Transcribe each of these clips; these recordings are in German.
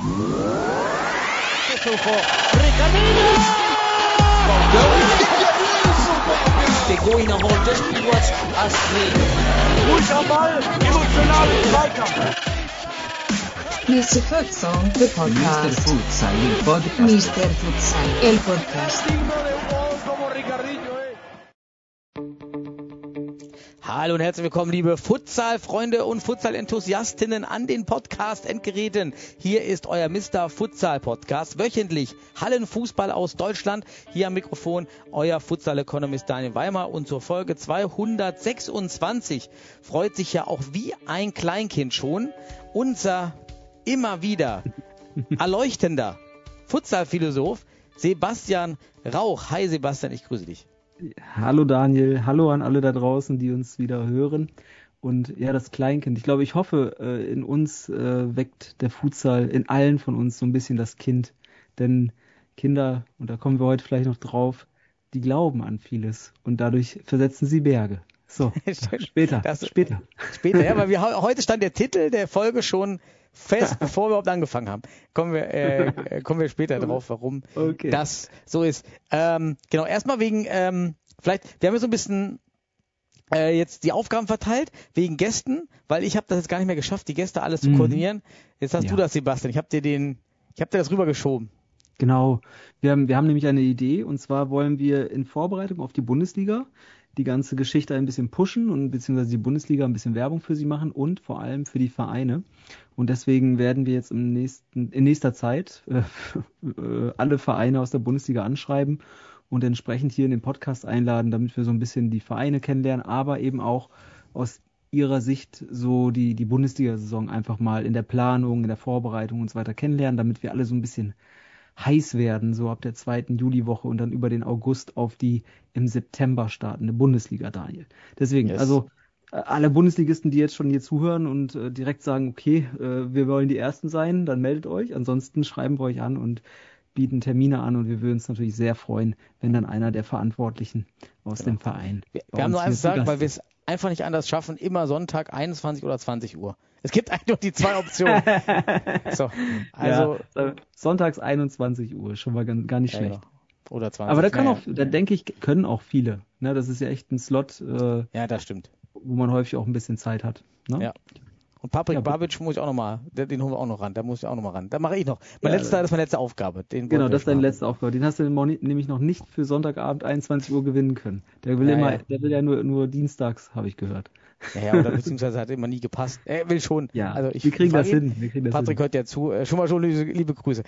They're going to hold just watch us play. Ruhig am Ball, emotionalen Zweikampf. Mr. Futsal, the podcast. Mr. Futsal, el podcast. Mr. Futsal, el podcast. Hallo und herzlich willkommen, liebe Futsal-Freunde und Futsal-Enthusiastinnen an den Podcast-Endgeräten. Hier ist euer Mr. Futsal-Podcast. Wöchentlich Hallenfußball aus Deutschland. Hier am Mikrofon euer Futsal-Economist Daniel Weimer. Und zur Folge 226 freut sich ja auch wie ein Kleinkind schon unser immer wieder erleuchtender Futsal-Philosoph Sebastian Rauch. Hi Sebastian, ich grüße dich. Hallo Daniel, hallo an alle da draußen, die uns wieder hören. Und ja, das Kleinkind. Ich hoffe, in uns weckt der Futsal, in allen von uns so ein bisschen das Kind. Denn Kinder, und da kommen wir heute vielleicht noch drauf, die glauben an vieles und dadurch versetzen sie Berge. So, später. Später, ja, weil heute stand der Titel der Folge schon fest, bevor wir überhaupt angefangen haben. Kommen wir später drauf, warum das so ist. Genau, erstmal wegen, vielleicht, wir haben ja so ein bisschen jetzt die Aufgaben verteilt, wegen Gästen, weil ich habe das jetzt gar nicht mehr geschafft, die Gäste alles zu koordinieren. Jetzt hast du das, Sebastian. Ich hab dir das rübergeschoben. Genau. Wir haben nämlich eine Idee, und zwar wollen wir in Vorbereitung auf die Bundesliga die ganze Geschichte ein bisschen pushen und beziehungsweise die Bundesliga ein bisschen Werbung für sie machen und vor allem für die Vereine. Und deswegen werden wir jetzt in nächster Zeit alle Vereine aus der Bundesliga anschreiben und entsprechend hier in den Podcast einladen, damit wir so ein bisschen die Vereine kennenlernen, aber eben auch aus ihrer Sicht so die Bundesliga-Saison einfach mal in der Planung, in der Vorbereitung und so weiter kennenlernen, damit wir alle so ein bisschen heiß werden, so ab der 2. Juliwoche und dann über den August auf die im September startende Bundesliga, Daniel. Deswegen, Also alle Bundesligisten, die jetzt schon hier zuhören und direkt sagen, okay, wir wollen die Ersten sein, dann meldet euch. Ansonsten schreiben wir euch an und bieten Termine an und wir würden uns natürlich sehr freuen, wenn dann einer der Verantwortlichen aus dem Verein Wir haben nur eins gesagt, weil wir es einfach nicht anders schaffen, immer Sonntag 21 oder 20 Uhr. Es gibt eigentlich nur die zwei Optionen. So, also ja, sonntags 21 Uhr, schon mal gar nicht schlecht. Oder 20. Aber da denke ich, können auch viele. Ne? Das ist ja echt ein Slot, ja, das stimmt, wo man häufig auch ein bisschen Zeit hat. Ne? Ja. Und Patrick Babic muss ich auch nochmal, den holen wir auch noch ran, da muss ich auch nochmal ran. Da mache ich noch. Das ist meine letzte Aufgabe. Genau, das ist deine letzte Aufgabe. Den hast du nämlich noch nicht für Sonntagabend 21 Uhr gewinnen können. Der will der will ja nur dienstags, habe ich gehört. Ja, oder beziehungsweise hat immer nie gepasst. Er will schon. Ja, also wir kriegen das hin. Patrick hört ja zu. Schon mal liebe Grüße.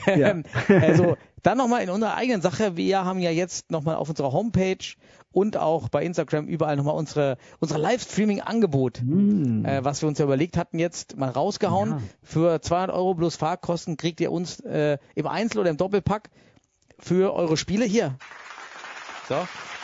Also, dann nochmal in unserer eigenen Sache. Wir haben ja jetzt nochmal auf unserer Homepage und auch bei Instagram überall nochmal unsere Livestreaming-Angebot, was wir uns ja überlegt hatten, jetzt mal rausgehauen. Ja. Für 200 € plus Fahrkosten kriegt ihr uns im Einzel- oder im Doppelpack für eure Spiele hier. So.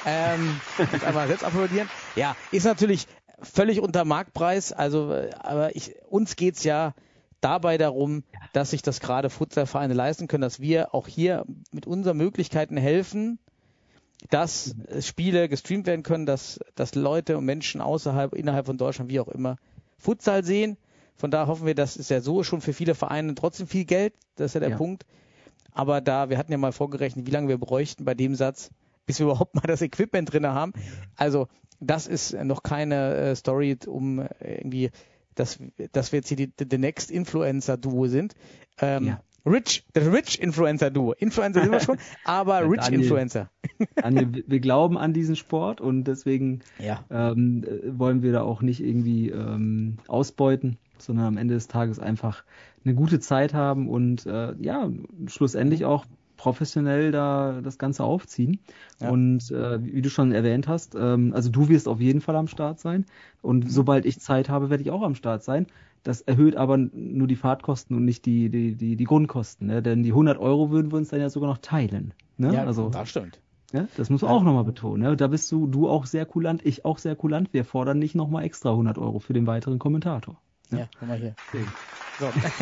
Jetzt einmal selbst applaudieren. Ja, ist natürlich völlig unter Marktpreis, also aber uns geht's ja dabei darum, dass sich das gerade Futsalvereine leisten können, dass wir auch hier mit unseren Möglichkeiten helfen, dass Spiele gestreamt werden können, dass Leute und Menschen innerhalb von Deutschland, wie auch immer, Futsal sehen. Von da hoffen wir, das ist ja so schon für viele Vereine trotzdem viel Geld, das ist ja der Punkt. Aber wir hatten ja mal vorgerechnet, wie lange wir bräuchten bei dem Satz, bis wir überhaupt mal das Equipment drin haben. Also das ist noch keine Story, um irgendwie, dass wir jetzt hier the Next Influencer-Duo sind. Das Rich Influencer-Duo. Influencer sind wir schon, aber Rich Influencer. Daniel, wir glauben an diesen Sport und deswegen wollen wir da auch nicht irgendwie ausbeuten, sondern am Ende des Tages einfach eine gute Zeit haben und schlussendlich auch professionell da das Ganze aufziehen. Ja. Und wie du schon erwähnt hast, also du wirst auf jeden Fall am Start sein und sobald ich Zeit habe, werde ich auch am Start sein. Das erhöht aber nur die Fahrtkosten und nicht die Grundkosten, ne? Denn die 100 € würden wir uns dann ja sogar noch teilen. Ne? Ja, also, das stimmt. Ja, das musst du auch nochmal betonen. Ne? Da bist du auch sehr kulant, ich auch sehr kulant. Wir fordern nicht nochmal extra 100 € für den weiteren Kommentator. Ja, guck mal hier. So.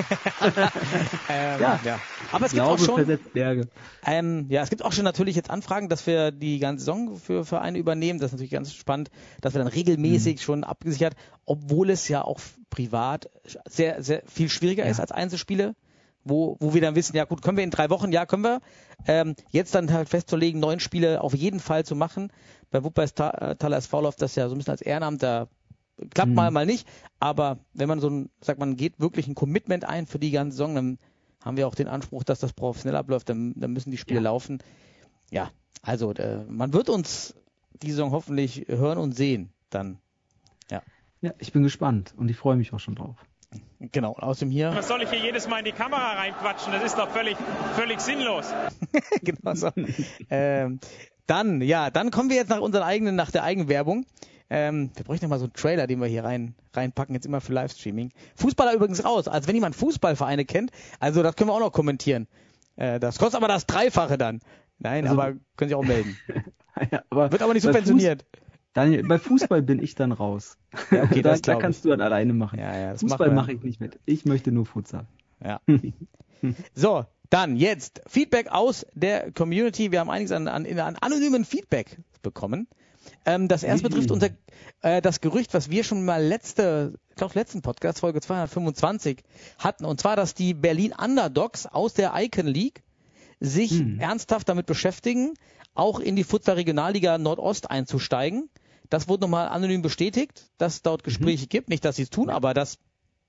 Ja. Aber es gibt auch schon, Berge. es gibt auch schon natürlich jetzt Anfragen, dass wir die ganze Saison für Vereine übernehmen. Das ist natürlich ganz spannend, dass wir dann regelmäßig schon abgesichert, obwohl es ja auch privat sehr, sehr viel schwieriger ist als Einzelspiele, wo wir dann wissen, ja gut, können wir in 3 Wochen, ja können wir, jetzt dann halt festzulegen, 9 Spiele auf jeden Fall zu machen. Bei Wuppertaler SV läuft das ja so ein bisschen als Ehrenamt, da klappt mal nicht, aber wenn man geht wirklich ein Commitment ein für die ganze Saison, dann haben wir auch den Anspruch, dass das professionell abläuft, dann müssen die Spiele laufen. Ja, also man wird uns die Saison hoffentlich hören und sehen dann. Ja, ich bin gespannt und ich freue mich auch schon drauf. Genau, außerdem hier. Was soll ich hier jedes Mal in die Kamera reinquatschen? Das ist doch völlig sinnlos. Genau so. Dann kommen wir jetzt nach der Eigenwerbung. Wir bräuchten mal so einen Trailer, den wir hier reinpacken, jetzt immer für Livestreaming. Fußballer übrigens raus, als wenn jemand Fußballvereine kennt. Also das können wir auch noch kommentieren. Das kostet aber das Dreifache dann. Nein, aber können Sie auch melden. Ja, aber wird aber nicht subventioniert. Daniel, bei Fußball bin ich dann raus. Ja, okay, da kannst du dann alleine machen. Ja, Fußball mache ich nicht mit. Ich möchte nur Futsal. Ja. So, dann jetzt Feedback aus der Community. Wir haben einiges an anonymen Feedback bekommen. Das erste betrifft das Gerücht, was wir schon mal letzten Podcast, Folge 225, hatten. Und zwar, dass die Berlin Underdogs aus der Icon League sich ernsthaft damit beschäftigen, auch in die Futsal Regionalliga Nordost einzusteigen. Das wurde nochmal anonym bestätigt, dass es dort Gespräche gibt. Nicht, dass sie es tun, aber dass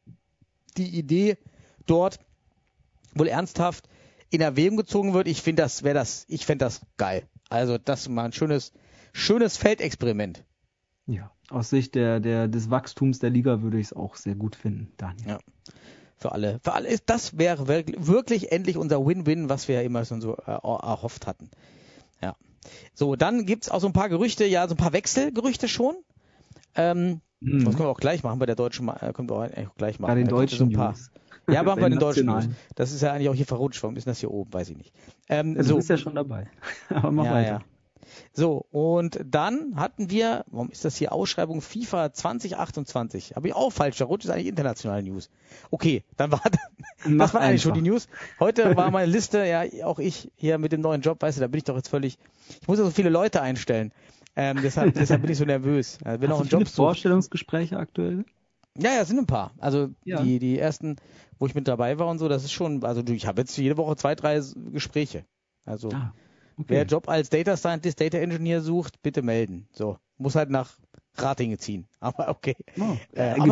die Idee dort wohl ernsthaft in Erwägung gezogen wird. Ich fände das geil. Also das ist mal ein schönes Feldexperiment. Ja, aus Sicht des Wachstums der Liga würde ich es auch sehr gut finden, Daniel. Ja. Für alle das wäre wirklich endlich unser Win-Win, was wir ja immer schon so erhofft hatten. Ja. So, dann gibt's auch so ein paar Gerüchte, so ein paar Wechselgerüchte schon. Das können wir auch gleich machen bei der deutschen, können wir auch gleich machen. Bei den deutschen News. Ja, machen wir bei den deutschen News. Das ist ja eigentlich auch hier verrutscht. Warum ist das hier oben? Weiß ich nicht. Du bist ja schon dabei. Aber mach weiter. Ja. So, und dann hatten wir, warum ist das hier Ausschreibung FIFA 2028? Habe ich auch falsch, da rutscht ist eigentlich internationale News. Okay, das waren eigentlich schon die News. Heute war meine Liste, ja, auch ich hier mit dem neuen Job, weißt du, da bin ich doch jetzt ich muss ja so viele Leute einstellen. Deshalb bin ich so nervös. Also, wenn Hast auch ein du viele Job Vorstellungsgespräche aktuell? Ja, sind ein paar. Also die ersten, wo ich mit dabei war und so, das ist schon, also ich habe jetzt jede Woche 2, 3 Gespräche. Also okay. Wer Job als Data Scientist, Data Engineer sucht, bitte melden. So, muss halt nach Ratingen ziehen. Aber okay. Aber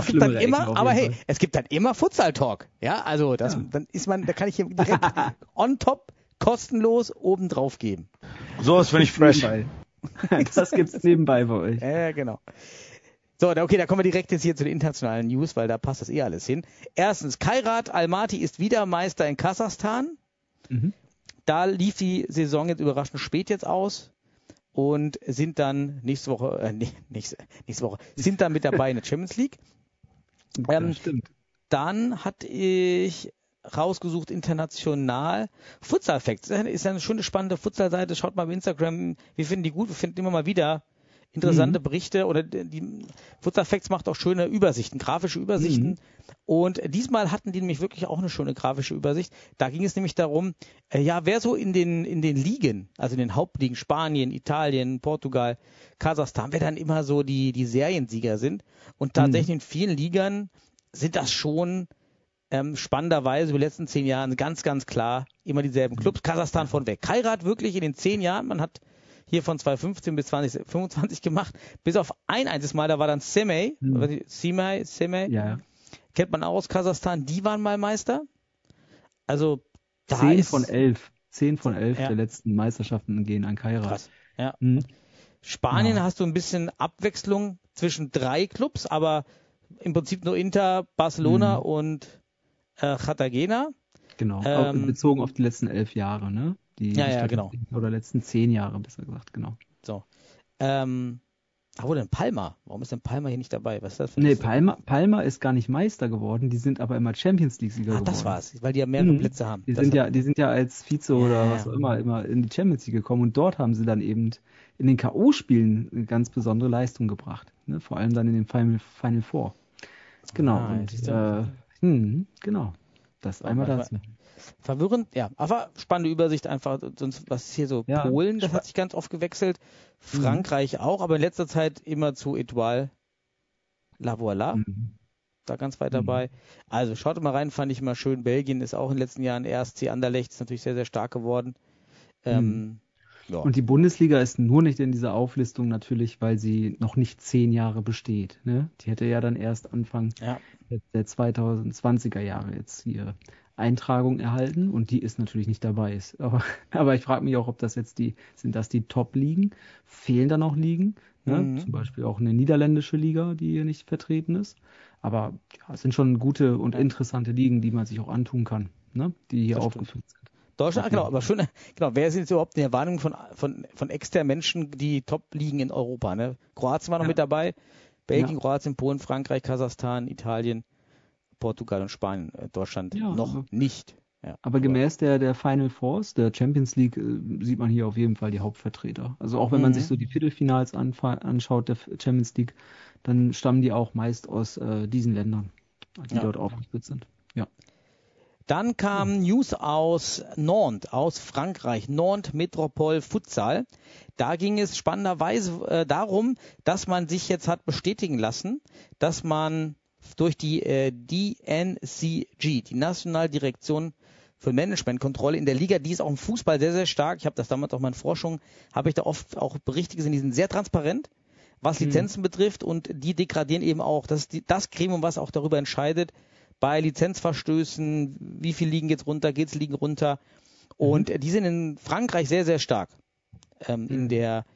es gibt dann immer Futsal Talk. Ja, also da kann ich hier direkt on top kostenlos oben drauf geben. So ist, wenn ich fresh. Das gibt's nebenbei bei euch. Ja, genau. So, okay, da kommen wir direkt jetzt hier zu den internationalen News, weil da passt das alles hin. Erstens, Kairat Almaty ist wieder Meister in Kasachstan. Da lief die Saison jetzt überraschend spät jetzt aus und sind dann nächste Woche sind dann mit dabei in der Champions League. Stimmt. Dann hatte ich rausgesucht international Futsal Facts. Das ist ja eine schöne, spannende Futsal-Seite. Schaut mal bei Instagram. Wir finden die gut. Wir finden immer mal wieder interessante Berichte oder die Futsal Facts macht auch schöne Übersichten, grafische Übersichten. Und diesmal hatten die nämlich wirklich auch eine schöne grafische Übersicht. Da ging es nämlich darum, wer so in den Ligen, also in den Hauptligen, Spanien, Italien, Portugal, Kasachstan, wer dann immer so die Seriensieger sind. Und tatsächlich in vielen Ligern sind das schon spannenderweise über die letzten 10 Jahren ganz, ganz klar immer dieselben Clubs. Kasachstan von weg. Kairat wirklich in den 10 Jahren, man hat hier von 2015 bis 2025 gemacht, bis auf ein einziges Mal, da war dann Semey, ja. Kennt man auch aus Kasachstan, die waren mal Meister. Also 10 von 11 der letzten Meisterschaften gehen an Kairat. Krass. Ja. Spanien hast du ein bisschen Abwechslung zwischen 3 Clubs, aber im Prinzip nur Inter, Barcelona und Cartagena. Genau, bezogen auf die letzten 11 Jahre, ne? Genau. Oder letzten 10 Jahre, besser gesagt, genau. So. Wo denn Palma? Warum ist denn Palma hier nicht dabei? Was ist das für Palma ist gar nicht Meister geworden, die sind aber immer Champions League-Sieger geworden. Das war's, weil die ja mehrere Plätze haben. Die sind ja als Vize oder was auch immer in die Champions League gekommen und dort haben sie dann eben in den K.O.-Spielen eine ganz besondere Leistung gebracht. Ne? Vor allem dann in den Final Four. Genau. Genau. Das einmal dazu. Verwirrend, ja. Aber spannende Übersicht einfach. Sonst, was ist hier so? Polen, das hat sich ganz oft gewechselt. Frankreich auch, aber in letzter Zeit immer zu Etoile La Voila. da ganz weit dabei. Also schaut mal rein, fand ich immer schön. Belgien ist auch in den letzten Jahren RSC Anderlecht, ist natürlich sehr, sehr stark geworden. Ja. Und die Bundesliga ist nur nicht in dieser Auflistung natürlich, weil sie noch nicht 10 Jahre besteht. Ne? Die hätte ja dann erst Anfang der 2020er Jahre jetzt hier Eintragung erhalten und die ist natürlich nicht dabei. Aber ich frage mich auch, ob das jetzt sind das die Top-Ligen? Fehlen da noch Ligen? Ne? Zum Beispiel auch eine niederländische Liga, die hier nicht vertreten ist. Aber es sind schon gute und interessante Ligen, die man sich auch antun kann, ne? Die hier aufgeführt sind. Deutschland, genau, aber schön, genau, wer sind jetzt überhaupt in der Wahrnehmung von externen Menschen, die Top-Ligen in Europa, ne? Kroatien war noch mit dabei, Belgien, Kroatien, Polen, Frankreich, Kasachstan, Italien, Portugal und Spanien, Deutschland noch nicht. Ja, aber gemäß der Final Fours, der Champions League, sieht man hier auf jeden Fall die Hauptvertreter. Also auch wenn man sich so die Viertelfinals anschaut der Champions League, dann stammen die auch meist aus diesen Ländern, die dort aufgeführt sind. Ja. Dann kam News aus Nantes, aus Frankreich, Nantes Métropole Futsal. Da ging es spannenderweise darum, dass man sich jetzt hat bestätigen lassen, dass man durch die DNCG, die Nationaldirektion für Managementkontrolle in der Liga, die ist auch im Fußball sehr, sehr stark. Ich habe das damals auch mal in Forschung, habe ich da oft auch Berichte gesehen, die sind sehr transparent, was Lizenzen betrifft und die degradieren eben auch. Das ist das Gremium, was auch darüber entscheidet, bei Lizenzverstößen, wie viel liegen jetzt runter, liegen runter. Und die sind in Frankreich sehr, sehr stark im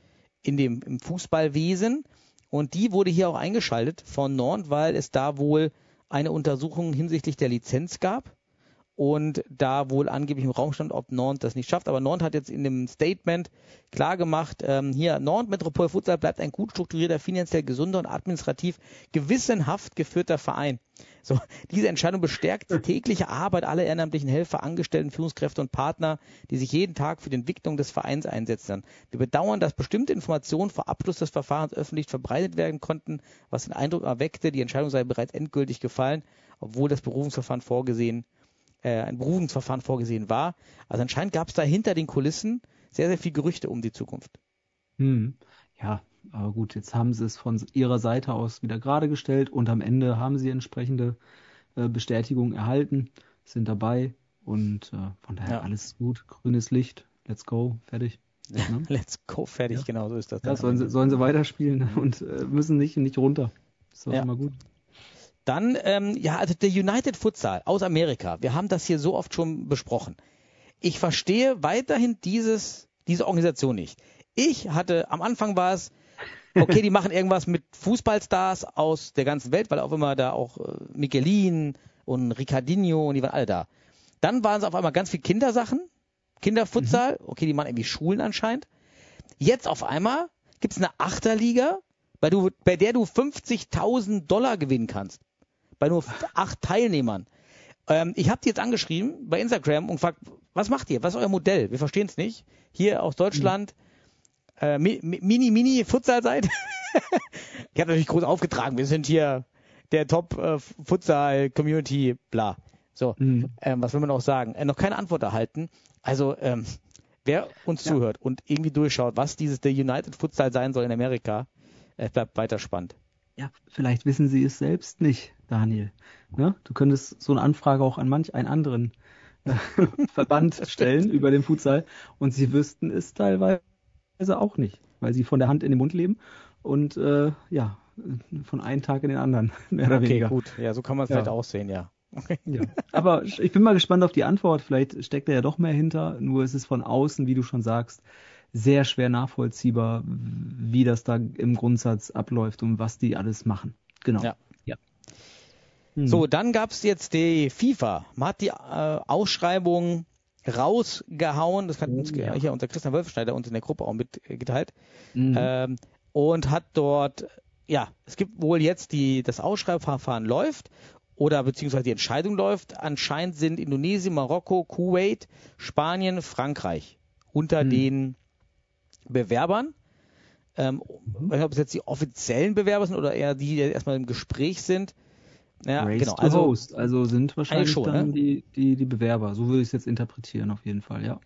Fußballwesen. Und die wurde hier auch eingeschaltet von Nantes, weil es da wohl eine Untersuchung hinsichtlich der Lizenz gab. Und da wohl angeblich im Raum stand, ob Nantes das nicht schafft. Aber Nantes hat jetzt in dem Statement klar gemacht, hier Nantes Métropole Futsal bleibt ein gut strukturierter, finanziell gesunder und administrativ gewissenhaft geführter Verein. So, diese Entscheidung bestärkt die tägliche Arbeit aller ehrenamtlichen Helfer, Angestellten, Führungskräfte und Partner, die sich jeden Tag für die Entwicklung des Vereins einsetzen. Wir bedauern, dass bestimmte Informationen vor Abschluss des Verfahrens öffentlich verbreitet werden konnten, was den Eindruck erweckte, die Entscheidung sei bereits endgültig gefallen, obwohl das Berufungsverfahren vorgesehen war. Also anscheinend gab es da hinter den Kulissen sehr, sehr viel Gerüchte um die Zukunft. Ja, aber gut, jetzt haben sie es von ihrer Seite aus wieder gerade gestellt und am Ende haben sie entsprechende Bestätigung erhalten, sind dabei und von daher alles gut, grünes Licht, let's go, fertig. Ne? Let's go, fertig, genau so ist das. Ja, sollen sie weiterspielen und müssen nicht runter. Das ist doch immer gut. Dann, also der United Futsal aus Amerika. Wir haben das hier so oft schon besprochen. Ich verstehe weiterhin diese Organisation nicht. Am Anfang war es, okay, die machen irgendwas mit Fußballstars aus der ganzen Welt, weil auch immer da auch Michelin und Ricardinho und die waren alle da. Dann waren es auf einmal ganz viel Kindersachen, Kinderfutsal, okay, die machen irgendwie Schulen anscheinend. Jetzt auf einmal gibt es eine Achterliga, bei der du $50.000 gewinnen kannst. Bei nur 8 Teilnehmern. Ich habe die jetzt angeschrieben bei Instagram und gefragt, was macht ihr? Was ist euer Modell? Wir verstehen es nicht. Hier aus Deutschland, Mini-Futsal-Seite. Ich habe natürlich groß aufgetragen, wir sind hier der Top-Futsal-Community, bla. So, was will man auch sagen? Noch keine Antwort erhalten. Also, wer uns zuhört und irgendwie durchschaut, was der United Futsal sein soll in Amerika, es bleibt weiter spannend. Ja, vielleicht wissen sie es selbst nicht, Daniel. Ne? Du könntest so eine Anfrage auch an manch einen anderen Verband stellen über den Futsal und sie wüssten es teilweise auch nicht, weil sie von der Hand in den Mund leben und von einem Tag in den anderen, mehr oder weniger. Okay, gut. Ja, so kann man es vielleicht auch sehen, ja. Okay. Ja. Aber ich bin mal gespannt auf die Antwort. Vielleicht steckt da ja doch mehr hinter, nur ist es von außen, wie du schon sagst, sehr schwer nachvollziehbar, wie das da im Grundsatz abläuft und was die alles machen. Genau. Ja. So, dann gab es jetzt die FIFA. Man hat die Ausschreibung rausgehauen. Das hat uns hier unser Christian Wölfschneider uns in der Gruppe auch mitgeteilt. Und hat dort, es gibt wohl jetzt das Ausschreibverfahren läuft oder beziehungsweise die Entscheidung läuft. Anscheinend sind Indonesien, Marokko, Kuwait, Spanien, Frankreich unter den Bewerbern. Ich weiß nicht, ob es jetzt die offiziellen Bewerber sind oder eher die erstmal im Gespräch sind. Ja, Race genau. to Host. Also sind wahrscheinlich schon, dann die Bewerber. So würde ich es jetzt interpretieren, auf jeden Fall, ja.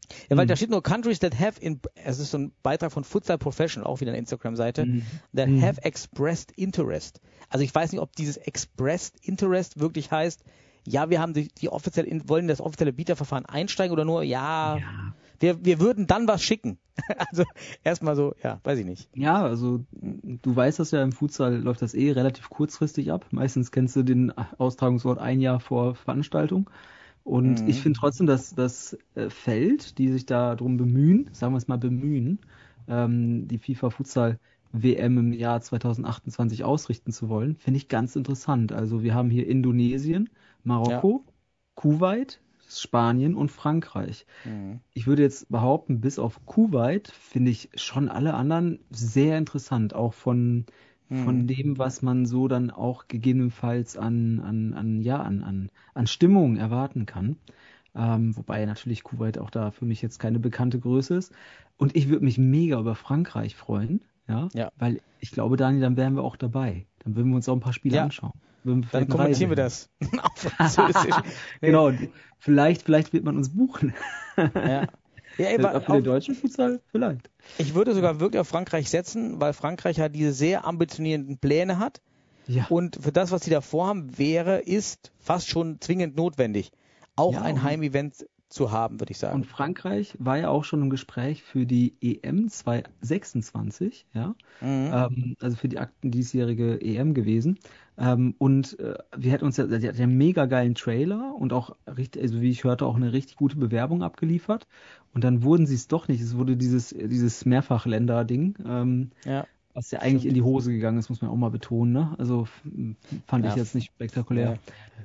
Ja, weil da steht nur Countries that have, es ist so ein Beitrag von Futsal Professional, auch wieder eine Instagram-Seite, that have expressed interest. Also ich weiß nicht, ob dieses expressed interest wirklich heißt, ja, wir haben wollen das offizielle Bieterverfahren einsteigen oder nur, wir würden dann was schicken. Also erstmal so, weiß ich nicht. Ja, also du weißt das ja, im Futsal läuft das relativ kurzfristig ab. Meistens kennst du den Austragungsort ein Jahr vor Veranstaltung. Und ich finde trotzdem, dass das Feld, die sich da drum bemühen, sagen wir es mal bemühen, die FIFA Futsal WM im Jahr 2028 ausrichten zu wollen, finde ich ganz interessant. Also wir haben hier Indonesien, Marokko, Kuwait, Spanien und Frankreich. Ich würde jetzt behaupten, bis auf Kuwait finde ich schon alle anderen sehr interessant, auch von dem, was man so dann auch gegebenenfalls an Stimmung erwarten kann. Wobei natürlich Kuwait auch da für mich jetzt keine bekannte Größe ist. Und ich würde mich mega über Frankreich freuen, weil ich glaube, Dani, dann wären wir auch dabei. Dann würden wir uns auch ein paar Spiele anschauen. Dann kommentieren wir das auf Französisch. Genau, vielleicht wird man uns buchen. Ja, für den deutschen Futsal vielleicht. Ich würde sogar wirklich auf Frankreich setzen, weil Frankreich ja diese sehr ambitionierenden Pläne hat. Ja. Und für das, was sie da vorhaben, ist fast schon zwingend notwendig, auch ein Heimevent zu haben, würde ich sagen. Und Frankreich war ja auch schon im Gespräch für die EM 2026, also für die diesjährige EM gewesen. Und wir hätten uns die hat ja einen mega geilen Trailer und auch richtig, also wie ich hörte, auch eine richtig gute Bewerbung abgeliefert. Und dann wurden sie es doch nicht. Es wurde dieses Mehrfachländer-Ding, was ja eigentlich in die Hose gegangen ist, muss man auch mal betonen. Ne? Also fand ich jetzt nicht spektakulär.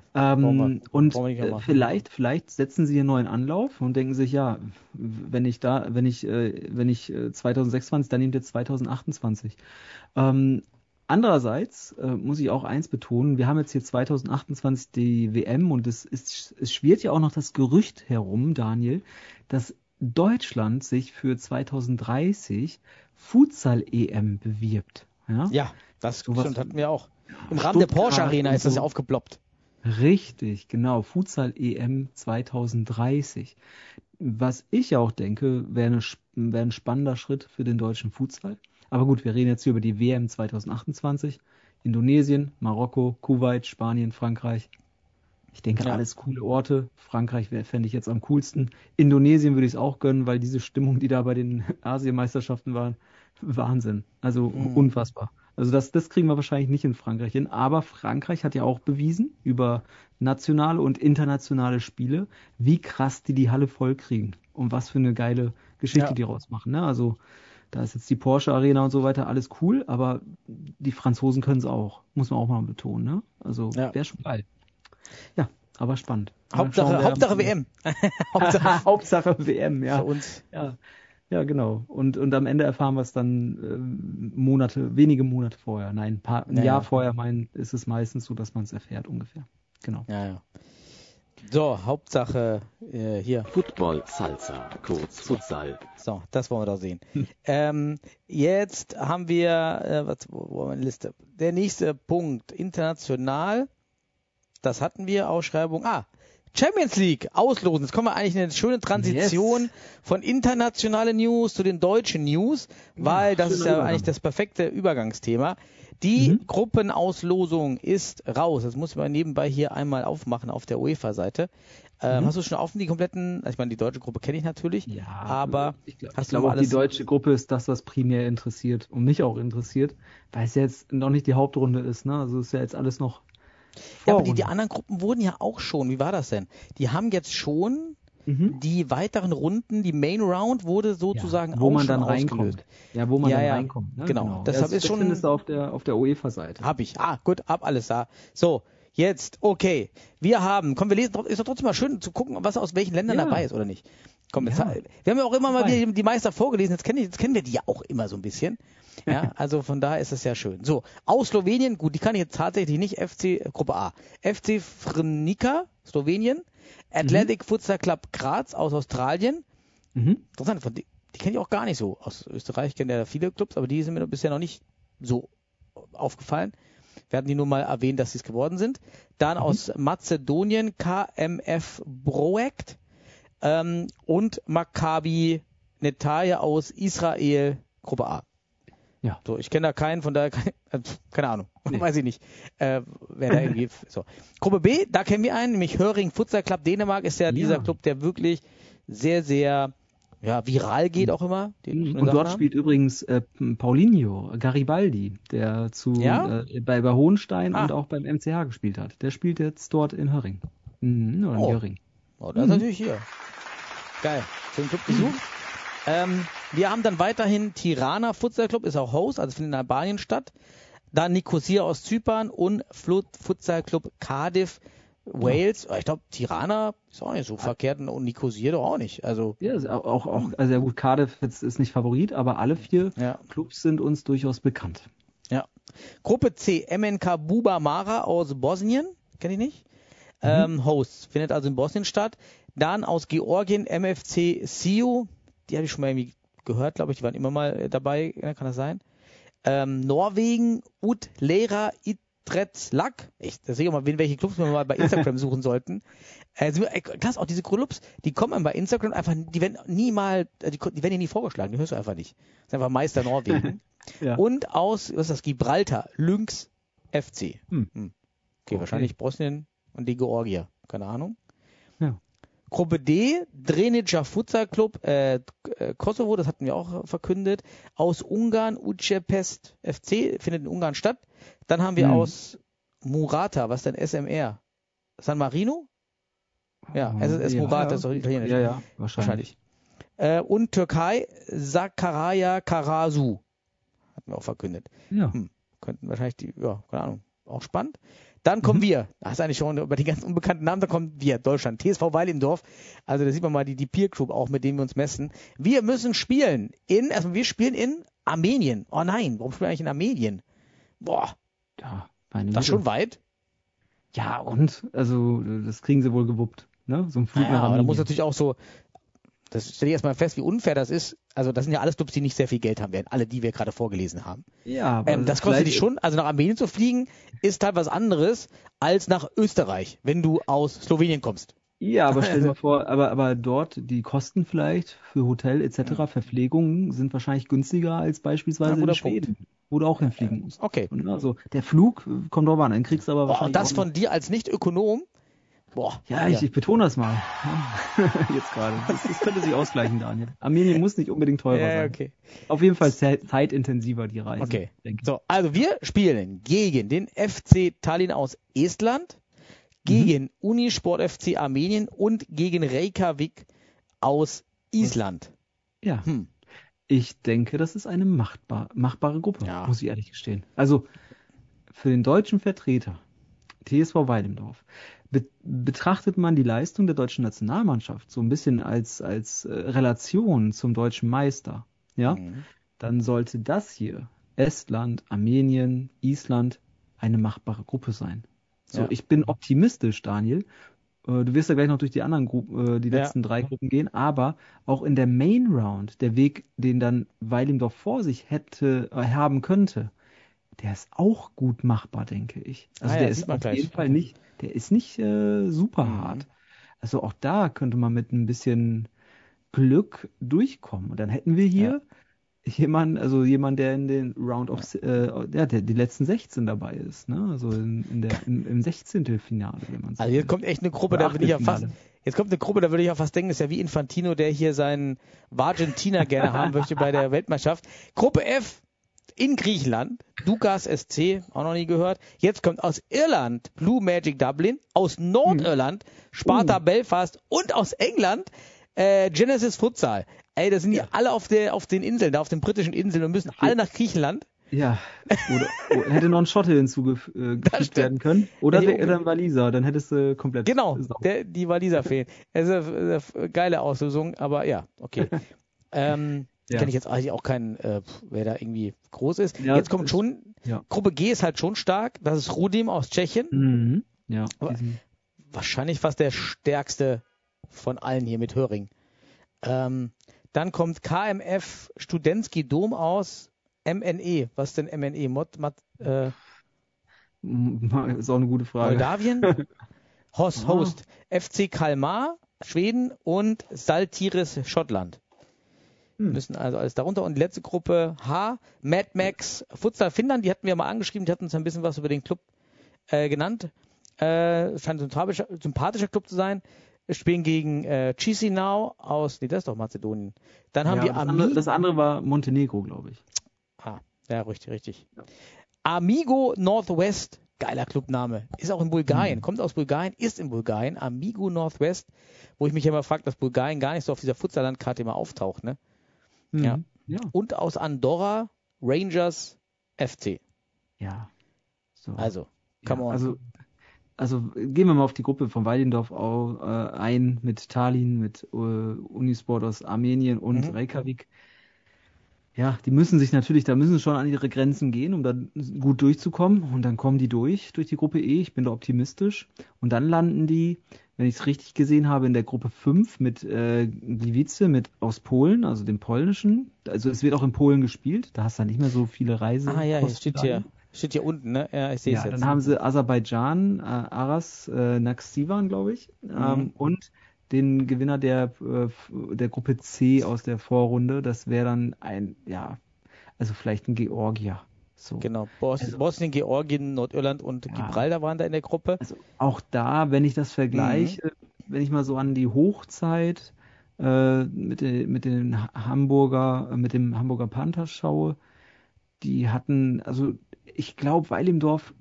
Vielleicht setzen sie einen neuen Anlauf und denken sich, wenn ich 2026, dann nehmt ihr 2028. Andererseits muss ich auch eins betonen, wir haben jetzt hier 2028 die WM und es schwirrt ja auch noch das Gerücht herum, Daniel, dass Deutschland sich für 2030 Futsal-EM bewirbt. Ja, das stimmt, hatten wir auch. Im Rahmen der Porsche Arena ist das ja aufgeploppt. Richtig, genau, Futsal-EM 2030. Was ich auch denke, wäre ein spannender Schritt für den deutschen Futsal. Aber gut, wir reden jetzt hier über die WM 2028. Indonesien, Marokko, Kuwait, Spanien, Frankreich. Ich denke, alles coole Orte. Frankreich fände ich jetzt am coolsten. Indonesien würde ich es auch gönnen, weil diese Stimmung, die da bei den Asienmeisterschaften waren, Wahnsinn. Also unfassbar. Also das kriegen wir wahrscheinlich nicht in Frankreich hin. Aber Frankreich hat ja auch bewiesen, über nationale und internationale Spiele, wie krass die Halle voll kriegen. Und was für eine geile Geschichte die rausmachen. Ne? Also da ist jetzt die Porsche Arena und so weiter, alles cool, aber die Franzosen können es auch. Muss man auch mal betonen. Ne? Also wäre schon geil. Ja, aber spannend. Hauptsache WM. Hauptsache WM, ja. Für uns. Ja, genau. Und am Ende erfahren wir es dann wenige Monate vorher. Nein, ein Jahr vorher ist es meistens so, dass man es erfährt ungefähr. Genau. Ja. So, Hauptsache hier. Football Salsa, kurz Futsal. So, das wollen wir doch sehen. Jetzt haben wir, wo haben wir eine Liste? Der nächste Punkt, international. Das hatten wir, Ausschreibung. Champions League, auslosen. Jetzt kommen wir eigentlich in eine schöne Transition von internationalen News zu den deutschen News, weil das ist ja eigentlich das perfekte Übergangsthema. Die Gruppenauslosung ist raus. Das muss man nebenbei hier einmal aufmachen auf der UEFA-Seite. Hast du schon offen die kompletten, ich meine, die deutsche Gruppe kenne ich natürlich, aber ich glaube, die deutsche Gruppe ist das, was primär interessiert und mich auch interessiert, weil es jetzt noch nicht die Hauptrunde ist. Ne? Also ist ja jetzt alles noch Ja, aber die anderen Gruppen wurden ja auch schon, wie war das denn? Die haben jetzt schon die weiteren Runden, die Main Round wurde sozusagen wo auch man schon dann reinkommt. Ja, wo man dann reinkommt. Ne? Genau. Das ist schon. Findest du auf der UEFA-Seite. Hab ich. Gut, hab alles da. So, jetzt, okay. Wir haben, komm, wir lesen, ist doch trotzdem mal schön zu gucken, was aus welchen Ländern dabei ist oder nicht. Komm, wir haben ja auch immer mal wieder die Meister vorgelesen, jetzt kennen wir die ja auch immer so ein bisschen. Ja, also von daher ist es ja schön. So, aus Slowenien, gut, die kann ich jetzt tatsächlich nicht, Gruppe A. FC Srebrenica, Slowenien, Athletic Futsal Club Graz aus Australien. Interessant, die kenne ich auch gar nicht so. Aus Österreich kennen ja viele Clubs, aber die sind mir bisher noch nicht so aufgefallen. Wir hatten die nur mal erwähnt, dass sie es geworden sind. Dann aus Mazedonien, KMF Broekt. und Maccabi Netalia aus Israel, Gruppe A. Ja. So, ich kenne da keinen, von daher keine Ahnung, weiß ich nicht, wer da irgendwie so. Gruppe B, da kennen wir einen, nämlich Höring Futsal Club Dänemark ist ja dieser Club, der wirklich sehr, sehr viral geht auch immer. Und dort spielt übrigens Paulinho Garibaldi, der bei Hohenstein und auch beim MCH gespielt hat. Der spielt jetzt dort in Höring. In Höring. Oh, das ist natürlich hier. Geil. Für den Club gesucht. Wir haben dann weiterhin Tirana Futsal Club, ist auch Host, also findet in Albanien statt. Dann Nicosia aus Zypern und Flood Futsal Club Cardiff, Wales. Ich glaube, Tirana ist auch nicht so verkehrt und Nicosia doch auch nicht. Also ja, also ja gut, Cardiff ist nicht Favorit, aber alle 4 Clubs sind uns durchaus bekannt. Ja. Gruppe C, MNK Buba Mara aus Bosnien, kenne ich nicht. Host, findet also in Bosnien statt. Dann aus Georgien MFC Siu, die habe ich schon mal irgendwie gehört, glaube ich, die waren immer mal dabei, kann das sein? Norwegen, Utlera Idrettslag. Das sehe ich auch mal, welche Clubs wir mal bei Instagram suchen sollten. Klasse, auch diese Clubs, die kommen einem bei Instagram einfach, die werden die werden nie vorgeschlagen, die hörst du einfach nicht. Das ist einfach Meister Norwegen. Ja. Und aus, was ist das, Gibraltar, Lynx FC. Okay, wahrscheinlich Bosnien und die Georgier, keine Ahnung. Ja. Gruppe D, Drenica Futsal Club, Kosovo, das hatten wir auch verkündet. Aus Ungarn, Ucepest FC, findet in Ungarn statt. Dann haben wir aus Murata, was denn SMR? San Marino? Ja, SSS Murata, ist doch italienisch. Ja, wahrscheinlich. Und Türkei, Sakarya Karasu. Hatten wir auch verkündet. Ja. Könnten wahrscheinlich keine Ahnung, auch spannend. Dann kommen wir, das ist eigentlich schon über die ganz unbekannten Namen, da kommen wir, Deutschland, TSV Weil im Dorf, also da sieht man mal die Peer Group auch, mit denen wir uns messen. Wir müssen spielen wir spielen in Armenien. Oh nein, warum spielen wir eigentlich in Armenien? Boah, das ist schon weit. Ja, und? Also, das kriegen sie wohl gewuppt, ne? So ein Flug nach Armenien. Aber da muss natürlich auch so, das stelle ich erstmal fest, wie unfair das ist. Also das sind ja alles Clubs, die nicht sehr viel Geld haben werden, alle, die wir gerade vorgelesen haben. Ja, aber das kostet dich schon, also nach Armenien zu fliegen, ist halt was anderes als nach Österreich, wenn du aus Slowenien kommst. Ja, aber stell dir mal vor, aber dort die Kosten vielleicht für Hotel etc., Verpflegung sind wahrscheinlich günstiger als beispielsweise in Schweden, wo du auch hinfliegen musst. Okay. Und also der Flug kommt drauf an, dann kriegst du aber wahrscheinlich. Und das von dir als Nicht-Ökonom? Boah. Ja, ich betone das mal. Jetzt gerade. Das könnte sich ausgleichen, Daniel. Armenien muss nicht unbedingt teurer sein. Okay. Auf jeden Fall zeitintensiver, die Reise. Okay. So, also wir spielen gegen den FC Tallinn aus Estland, gegen Unisport FC Armenien und gegen Reykjavik aus Island. Ja. Ich denke, das ist eine machbare Gruppe, muss ich ehrlich gestehen. Also für den deutschen Vertreter, TSV Weil im Dorf, betrachtet man die Leistung der deutschen Nationalmannschaft so ein bisschen als Relation zum deutschen Meister, dann sollte das hier, Estland, Armenien, Island, eine machbare Gruppe sein. So, ich bin optimistisch, Daniel. Du wirst ja gleich noch durch die anderen Gruppen, die letzten 3 Gruppen gehen, aber auch in der Main Round, der Weg, den dann Weil im Dorf vor sich haben könnte, der ist auch gut machbar, denke ich. Also der ist auf jeden Fall nicht, der ist nicht super hart. Also auch da könnte man mit ein bisschen Glück durchkommen. Und dann hätten wir hier jemand, der in den Round of, der die letzten 16 dabei ist, ne? Also im 16. Finale, wenn man sagt. Also jetzt kommt echt eine Gruppe, da würde ich ja fast denken, das ist ja wie Infantino, der hier seinen Argentina gerne haben möchte bei der Weltmeisterschaft. Gruppe F in Griechenland, Doukas SC, auch noch nie gehört. Jetzt kommt aus Irland Blue Magic Dublin, aus Nordirland Sparta Belfast und aus England Genesis Futsal. Ey, das sind die alle auf den Inseln, da auf den britischen Inseln und müssen alle nach Griechenland. Ja, oder hätte noch ein Schotte hinzugefügt werden können. Oder ein Waliser, dann hättest du komplett. Genau, die Waliser fehlen. Es ist eine geile Auslösung, aber ja, okay. Kenne ich jetzt eigentlich auch keinen, wer da irgendwie groß ist. Ja, jetzt kommt schon, Gruppe G ist halt schon stark, das ist Rudim aus Tschechien. Ja. Wahrscheinlich fast der stärkste von allen hier mit Höring. Dann kommt KMF Studenski Dom aus MNE. Was denn MNE? Ist auch eine gute Frage. Moldawien? Host. FC Kalmar Schweden und Saltiris Schottland. Müssen also alles darunter. Und die letzte Gruppe H, Mad Max Futsal Finnland, die hatten wir mal angeschrieben, die hatten uns ein bisschen was über den Club genannt. Scheint ein sympathischer Club zu sein. Spielen gegen Chisinau das ist doch Mazedonien. Dann haben wir das andere war Montenegro, glaube ich. Ja, richtig. Ja. Amigo Northwest, geiler Clubname, ist auch in Bulgarien, kommt aus Bulgarien, ist in Bulgarien, Amigo Northwest, wo ich mich ja immer frage, dass Bulgarien gar nicht so auf dieser Futsallandkarte immer auftaucht, ne? Ja. Und aus Andorra Rangers FC. Ja. So. Also, come on. Also gehen wir mal auf die Gruppe von Weilendorf ein, mit Tallinn, mit Unisport aus Armenien und Reykjavik. Ja, da müssen schon an ihre Grenzen gehen, um dann gut durchzukommen. Und dann kommen die durch die Gruppe E. Ich bin da optimistisch. Und dann landen die, wenn ich es richtig gesehen habe, in der Gruppe 5 mit Gliwice aus Polen, also dem polnischen. Also es wird auch in Polen gespielt. Da hast du dann nicht mehr so viele Reise. Steht hier unten, ne? Ja, ich sehe es jetzt. Dann haben sie Aserbaidschan, Aras Nakhchivan, glaube ich. Und den Gewinner der Gruppe C aus der Vorrunde. Das wäre dann vielleicht ein Georgier. So. Genau, Bosnien, Georgien, Nordirland und Gibraltar waren da in der Gruppe. Also auch da, wenn ich das vergleiche, wenn ich mal so an die Hochzeit mit dem Hamburger Panther schaue, die hatten, also ich glaube, Weilendorf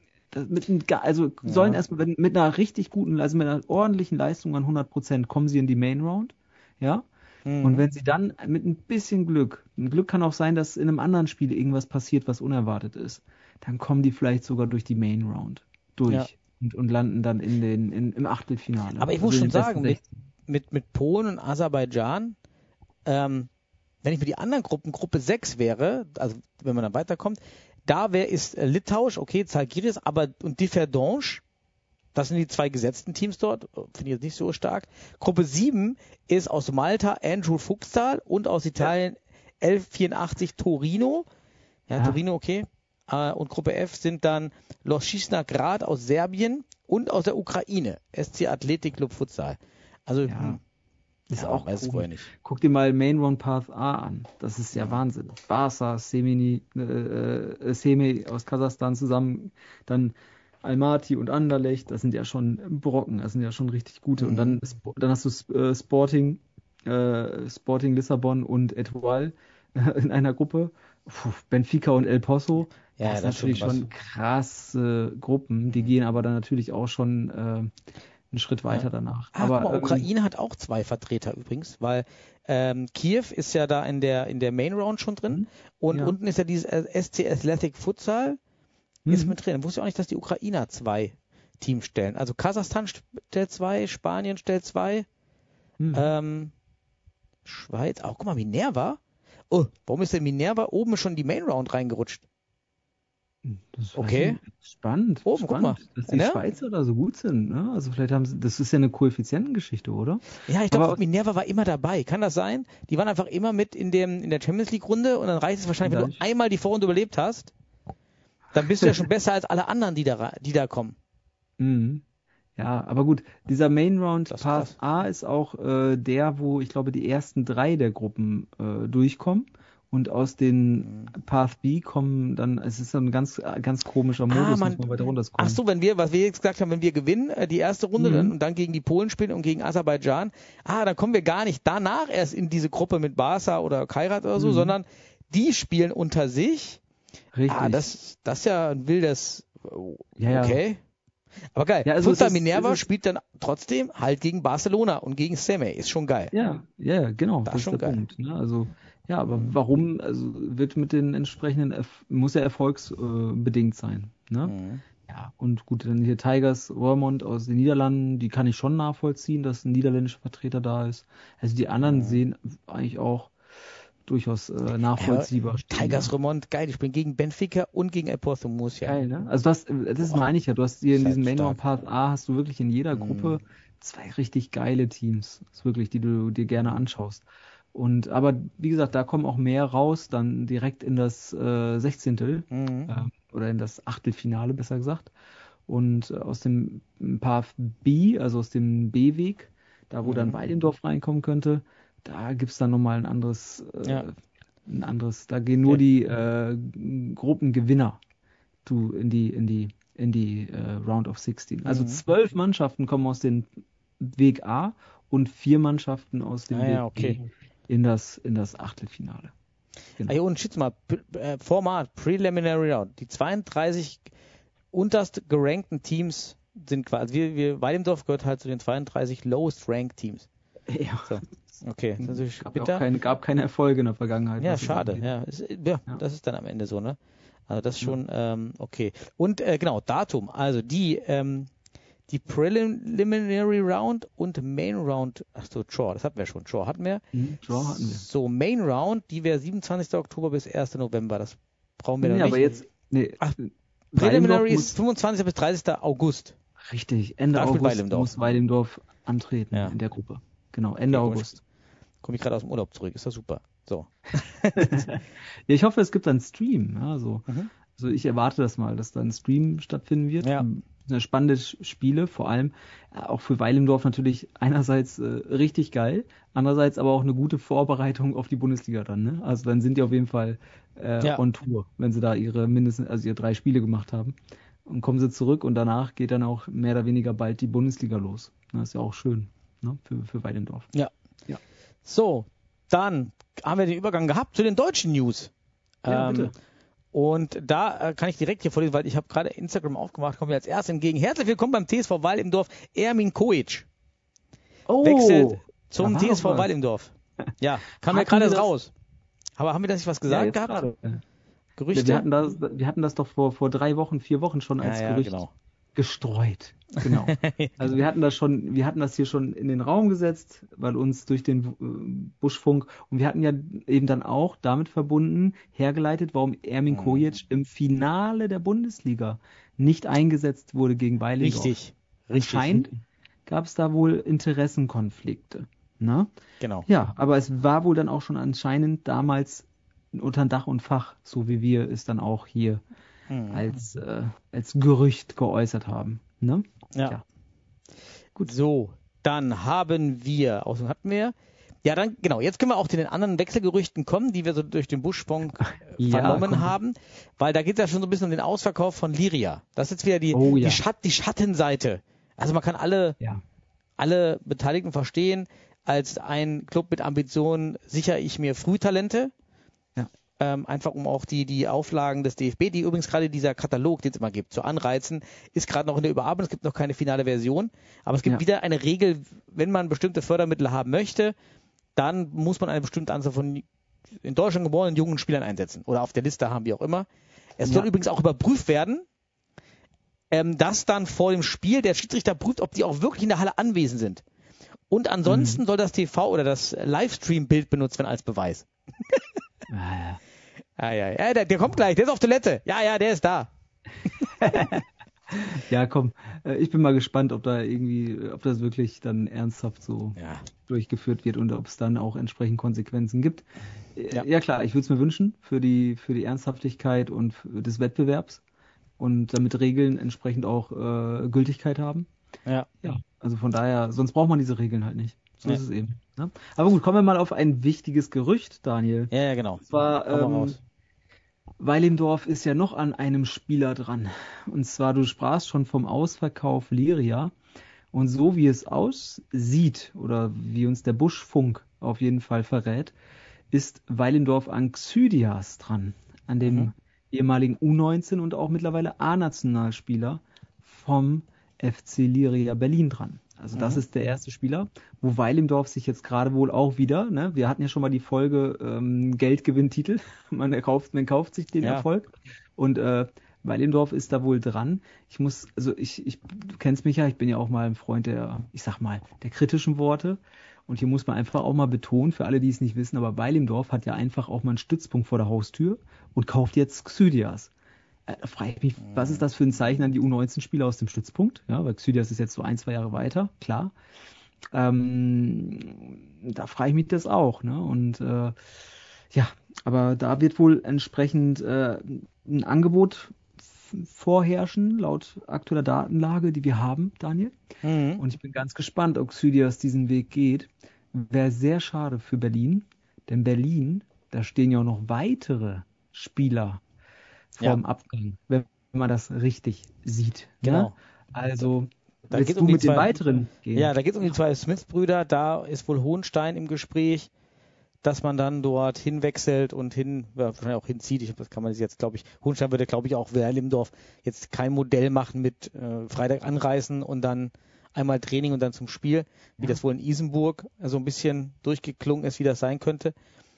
sollen erstmal mit einer richtig guten, also mit einer ordentlichen Leistung an 100% kommen sie in die Main Round, ja. Und wenn sie dann mit ein bisschen Glück kann auch sein, dass in einem anderen Spiel irgendwas passiert, was unerwartet ist, dann kommen die vielleicht sogar durch die Main Round durch und landen dann im Achtelfinale. Aber ich muss schon sagen, mit Polen und Aserbaidschan, wenn ich mir die anderen Gruppe 6 wäre, also wenn man dann weiterkommt, ist Litauisch, okay, Zalgiris, und Differdange, das sind die 2 gesetzten Teams dort, finde ich jetzt nicht so stark. Gruppe 7 ist aus Malta Andrew Fuchstal und aus Italien 1184 Torino. Ja, Torino, okay. Und Gruppe F sind dann Loscisna Grad aus Serbien und aus der Ukraine, SC Athletic Club Futsal. Also, ist auch weiß cool. ich nicht. Guck dir mal Main Round Path A an. Das ist ja Wahnsinn. Barca, Semi aus Kasachstan zusammen, dann Almaty und Anderlecht, das sind ja schon Brocken, das sind ja schon richtig gute. Und dann hast du Sporting Lissabon und Etoile in einer Gruppe. Benfica und El Pozo. Ja, das sind natürlich schon krasse Gruppen. Die gehen aber dann natürlich auch schon einen Schritt weiter danach. Aber Ukraine hat auch 2 Vertreter übrigens, weil Kiew ist ja da in der Main Round schon drin und unten ist ja dieses SC Athletic Futsal ist mit drin. Ich wusste auch nicht, dass die Ukrainer 2 Teams stellen. Also Kasachstan stellt 2, Spanien stellt 2, Schweiz auch. Guck mal, Minerva. Oh, warum ist denn Minerva oben schon in die Main Round reingerutscht? Das okay. Spannend. Oben, guck mal. Dass die Schweizer da so gut sind. Ne? Also vielleicht das ist ja eine Koeffizientengeschichte, oder? Ja, ich glaube, Minerva war immer dabei. Kann das sein? Die waren einfach immer mit in der Champions League Runde und dann reicht es wahrscheinlich, wenn du einmal die Vorrunde überlebt hast, dann bist du ja schon besser als alle anderen, die da kommen. Ja, aber gut, dieser Main Round Path A ist auch der, wo ich glaube die ersten 3 der Gruppen durchkommen. Und aus den Path B kommen dann, es ist dann ein ganz, ganz komischer Modus, muss man weiter runterkommen. Ach so, was wir jetzt gesagt haben, wenn wir gewinnen, die erste Runde und dann gegen die Polen spielen und gegen Aserbaidschan, dann kommen wir gar nicht danach erst in diese Gruppe mit Barca oder Kairat oder so, sondern die spielen unter sich. Richtig. Das ist ja ein wildes, okay. Aber geil. Ja, also Futsal Minerva spielt dann trotzdem halt gegen Barcelona und gegen Seme. Ist schon geil. Ja, genau. Das ist schon der geil. Punkt. Ne? Also, ja, aber warum, also wird mit den entsprechenden, muss ja erfolgsbedingt sein. Ne? Ja, und gut, dann hier Tigers Roermond aus den Niederlanden, die kann ich schon nachvollziehen, dass ein niederländischer Vertreter da ist. Also die anderen sehen eigentlich auch durchaus nachvollziehbar. Tigers Roermond, geil, ich bin gegen Benfica und gegen El Pozo Murcia. Geil, ne? Also das meine ich ja, du hast hier in diesem Main Round Path A hast du wirklich in jeder Gruppe 2 richtig geile Teams, das wirklich, die du dir gerne anschaust. Aber wie gesagt, da kommen auch mehr raus, dann direkt in das 16. Oder in das Achtelfinale, besser gesagt. Und aus dem Path B, also aus dem B-Weg, Da, wo dann Weilendorf reinkommen könnte, da gibt's dann nochmal ein anderes, da gehen nur die Gruppengewinner in die Round of 16. Also 12 Mannschaften kommen aus dem Weg A und 4 Mannschaften aus dem Weg B in das Achtelfinale. Genau. Und schätze mal, Format, Preliminary Round, die 32 unterst gerankten Teams sind quasi, Weilendorf gehört halt zu den 32 lowest ranked Teams. Ja. So. Okay, das ist natürlich bitter. Gab keine Erfolge in der Vergangenheit. Ja, schade. Das ist dann am Ende so, ne? Also das ist schon okay. Und genau, Datum. Also die Preliminary Round und Main Round, Draw, das hatten wir schon. Draw hatten wir. Draw hatten wir. So, Main Round, die wäre 27. Oktober bis 1. November. Das brauchen wir dann nicht. Aber jetzt, Preliminary ist 25. bis 30. August. Richtig, Ende August muss Weilendorf antreten in der Gruppe. Genau, Ende August. Komme ich gerade aus dem Urlaub zurück, ist das super. So. Ich hoffe, es gibt einen Stream. Also ich erwarte das mal, dass da ein Stream stattfinden wird. Ja. Spannende Spiele, vor allem auch für Weilendorf natürlich einerseits richtig geil, andererseits aber auch eine gute Vorbereitung auf die Bundesliga dann. Ne? Also dann sind die auf jeden Fall on Tour, wenn sie da ihre 3 Spiele gemacht haben. Und kommen sie zurück und danach geht dann auch mehr oder weniger bald die Bundesliga los. Das ist ja auch schön, ne? für Weilendorf. Ja. So, dann haben wir den Übergang gehabt zu den deutschen News. Ja, bitte. Und da kann ich direkt hier vorlesen, weil ich habe gerade Instagram aufgemacht, kommen wir als erstes entgegen. Herzlich willkommen beim TSV Weilendorf, Ermin Kojic. Wechselt zum TSV Weilendorf. Ja, kam ja gerade raus. Aber haben wir da nicht was gesagt gehabt? Gerüchte? Ja, wir hatten das doch vor 4 Wochen schon als Gerücht gestreut. Genau. Also wir hatten das hier schon in den Raum gesetzt, weil uns durch den Buschfunk, und wir hatten ja eben dann auch damit verbunden, hergeleitet, warum Ermin Kojic im Finale der Bundesliga nicht eingesetzt wurde gegen Weilendorf. Richtig. Anscheinend gab es da wohl Interessenkonflikte. Ne? Genau. Ja, aber es war wohl dann auch schon anscheinend damals unter Dach und Fach, so wie wir es dann auch hier als Gerücht geäußert haben. Ne? Ja. Gut. So, dann hatten wir, ja dann, genau, jetzt können wir auch zu den anderen Wechselgerüchten kommen, die wir so durch den Buschfunk vernommen haben, weil da geht es ja schon so ein bisschen um den Ausverkauf von Liria. Das ist jetzt wieder die Schattenseite. Also man kann alle Beteiligten verstehen, als ein Club mit Ambitionen sichere ich mir Frühtalente. Einfach um auch die Auflagen des DFB, die übrigens gerade dieser Katalog, den es immer gibt, zu anreizen, ist gerade noch in der Überarbeitung, es gibt noch keine finale Version, aber es gibt wieder eine Regel, wenn man bestimmte Fördermittel haben möchte, dann muss man eine bestimmte Anzahl von in Deutschland geborenen jungen Spielern einsetzen oder auf der Liste haben, wie auch immer. Es soll übrigens auch überprüft werden, dass dann vor dem Spiel der Schiedsrichter prüft, ob die auch wirklich in der Halle anwesend sind. Und ansonsten soll das TV oder das Livestream-Bild benutzt werden als Beweis. Der kommt gleich, der ist auf Toilette. Ja, der ist da. Ja, komm, ich bin mal gespannt, ob das wirklich dann ernsthaft so durchgeführt wird und ob es dann auch entsprechend Konsequenzen gibt. Ja klar, ich würde es mir wünschen für die Ernsthaftigkeit und des Wettbewerbs und damit Regeln entsprechend auch Gültigkeit haben. Ja, also von daher, sonst braucht man diese Regeln halt nicht. So ist es eben. Ne? Aber gut, kommen wir mal auf ein wichtiges Gerücht, Daniel. Ja, genau. Und zwar, Weilendorf ist ja noch an einem Spieler dran. Und zwar, du sprachst schon vom Ausverkauf Liria. Und so wie es aussieht, oder wie uns der Buschfunk auf jeden Fall verrät, ist Weilendorf an Xydias dran. An dem ehemaligen U19 und auch mittlerweile A-Nationalspieler vom FC Liria Berlin dran. Also das ist der erste Spieler, wo Weilendorf sich jetzt gerade wohl auch wieder, ne, wir hatten ja schon mal die Folge Geld gewinnt Titel, man kauft sich den Erfolg und Weilendorf ist da wohl dran. Du kennst mich ja, ich bin ja auch mal ein Freund der kritischen Worte und hier muss man einfach auch mal betonen, für alle, die es nicht wissen, aber Weilendorf hat ja einfach auch mal einen Stützpunkt vor der Haustür und kauft jetzt Xydias. Da frage ich mich, was ist das für ein Zeichen an die U19-Spieler aus dem Stützpunkt? Ja, weil Xydias ist jetzt so 1-2 Jahre weiter, klar. Da frage ich mich das auch, ne? Und aber da wird wohl entsprechend ein Angebot vorherrschen, laut aktueller Datenlage, die wir haben, Daniel. Und ich bin ganz gespannt, ob Xydias diesen Weg geht. Wäre sehr schade für Berlin, denn Berlin, da stehen ja auch noch weitere Spieler vorm Abgang, wenn man das richtig sieht. Genau. Ne? Also, da willst geht du um die mit den zwei, weiteren gehen? Ja, da geht es um die zwei Smith-Brüder. Da ist wohl Hohenstein im Gespräch, dass man dann dort hinwechselt und wahrscheinlich auch hinzieht. Das kann man sich jetzt, glaube ich, Hohenstein würde, glaube ich, auch Werlimdorf jetzt kein Modell machen mit Freitag anreisen und dann einmal Training und dann zum Spiel, wie das wohl in Isenburg so ein bisschen durchgeklungen ist, wie das sein könnte.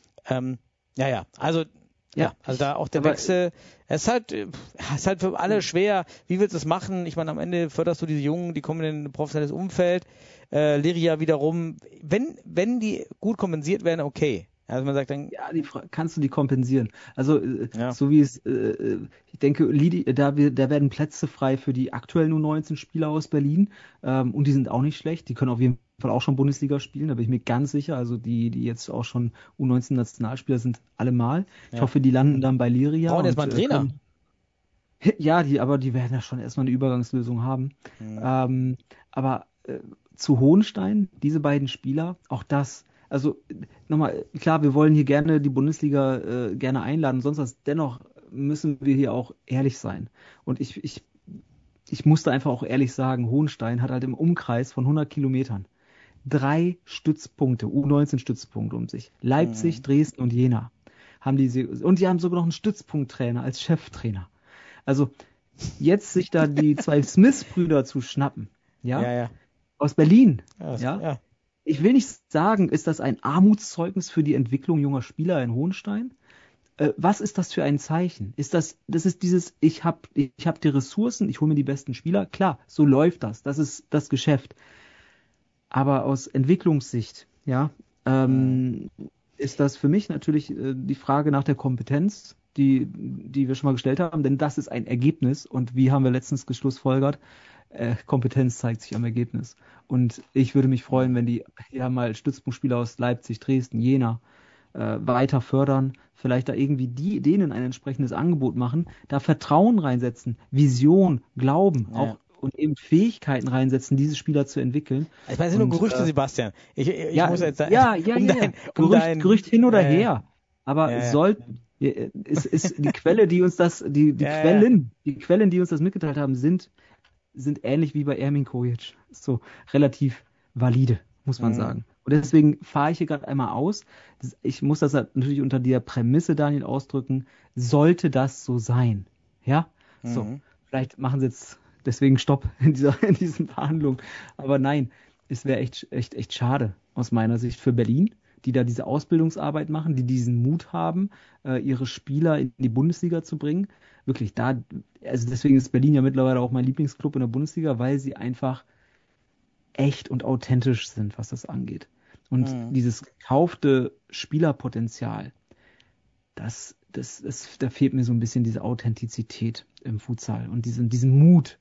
Also da auch der Wechsel, es ist halt für alle schwer. Wie willst du es machen? Ich meine, am Ende förderst du diese Jungen, die kommen in ein professionelles Umfeld. Liria wiederum, wenn die gut kompensiert werden, okay. Also man sagt dann, kannst du die kompensieren. Also so wie es, ich denke, da werden Plätze frei für die aktuellen U19-Spieler aus Berlin und die sind auch nicht schlecht. Die können auf jeden Fall auch schon Bundesliga spielen, da bin ich mir ganz sicher. Also die jetzt auch schon U19-Nationalspieler sind, allemal. Ich hoffe, die landen dann bei Liria. Brauchen jetzt mal einen Trainer. Aber die werden ja schon erstmal eine Übergangslösung haben. Aber zu Hohenstein, diese beiden Spieler, auch das. Also nochmal, klar, wir wollen hier gerne die Bundesliga gerne einladen, sonst was. Dennoch müssen wir hier auch ehrlich sein. Und ich musste einfach auch ehrlich sagen, Hohenstein hat halt im Umkreis von 100 Kilometern 3 Stützpunkte, U19-Stützpunkte um sich. Leipzig, Dresden und Jena haben und die haben sogar noch einen Stützpunkttrainer als Cheftrainer. Also jetzt sich da die zwei Smith-Brüder zu schnappen, aus Berlin, Ich will nicht sagen, ist das ein Armutszeugnis für die Entwicklung junger Spieler in Hohenstein? Was ist das für ein Zeichen? Das ist dieses, ich hab die Ressourcen, ich hole mir die besten Spieler. Klar, so läuft das. Das ist das Geschäft. Aber aus Entwicklungssicht, ist das für mich natürlich die Frage nach der Kompetenz, die wir schon mal gestellt haben, denn das ist ein Ergebnis. Und wie haben wir letztens geschlussfolgert? Kompetenz zeigt sich am Ergebnis. Und ich würde mich freuen, wenn die mal Stützpunktspieler aus Leipzig, Dresden, Jena weiter fördern, vielleicht da irgendwie denen ein entsprechendes Angebot machen, da Vertrauen reinsetzen, Vision, Glauben, auch und eben Fähigkeiten reinsetzen, diese Spieler zu entwischen. Ich meine, es sind nur Gerüchte, Sebastian. Ich muss jetzt sagen, Gerücht hin oder her. Aber ist die Quelle, die uns das, die Quellen, die uns das mitgeteilt haben, sind ähnlich wie bei Ermin Kojic. So relativ valide, muss man sagen. Und deswegen fahre ich hier gerade einmal aus. Ich muss das natürlich unter der Prämisse, Daniel, ausdrücken. Sollte das so sein? Ja? So. Vielleicht machen sie jetzt deswegen Stopp in diesen Verhandlungen. Aber nein, es wäre echt schade aus meiner Sicht für Berlin, die da diese Ausbildungsarbeit machen, die diesen Mut haben, ihre Spieler in die Bundesliga zu bringen. Wirklich also deswegen ist Berlin ja mittlerweile auch mein Lieblingsclub in der Bundesliga, weil sie einfach echt und authentisch sind, was das angeht. Und dieses gekaufte Spielerpotenzial, da fehlt mir so ein bisschen diese Authentizität im Futsal und diesen Mut,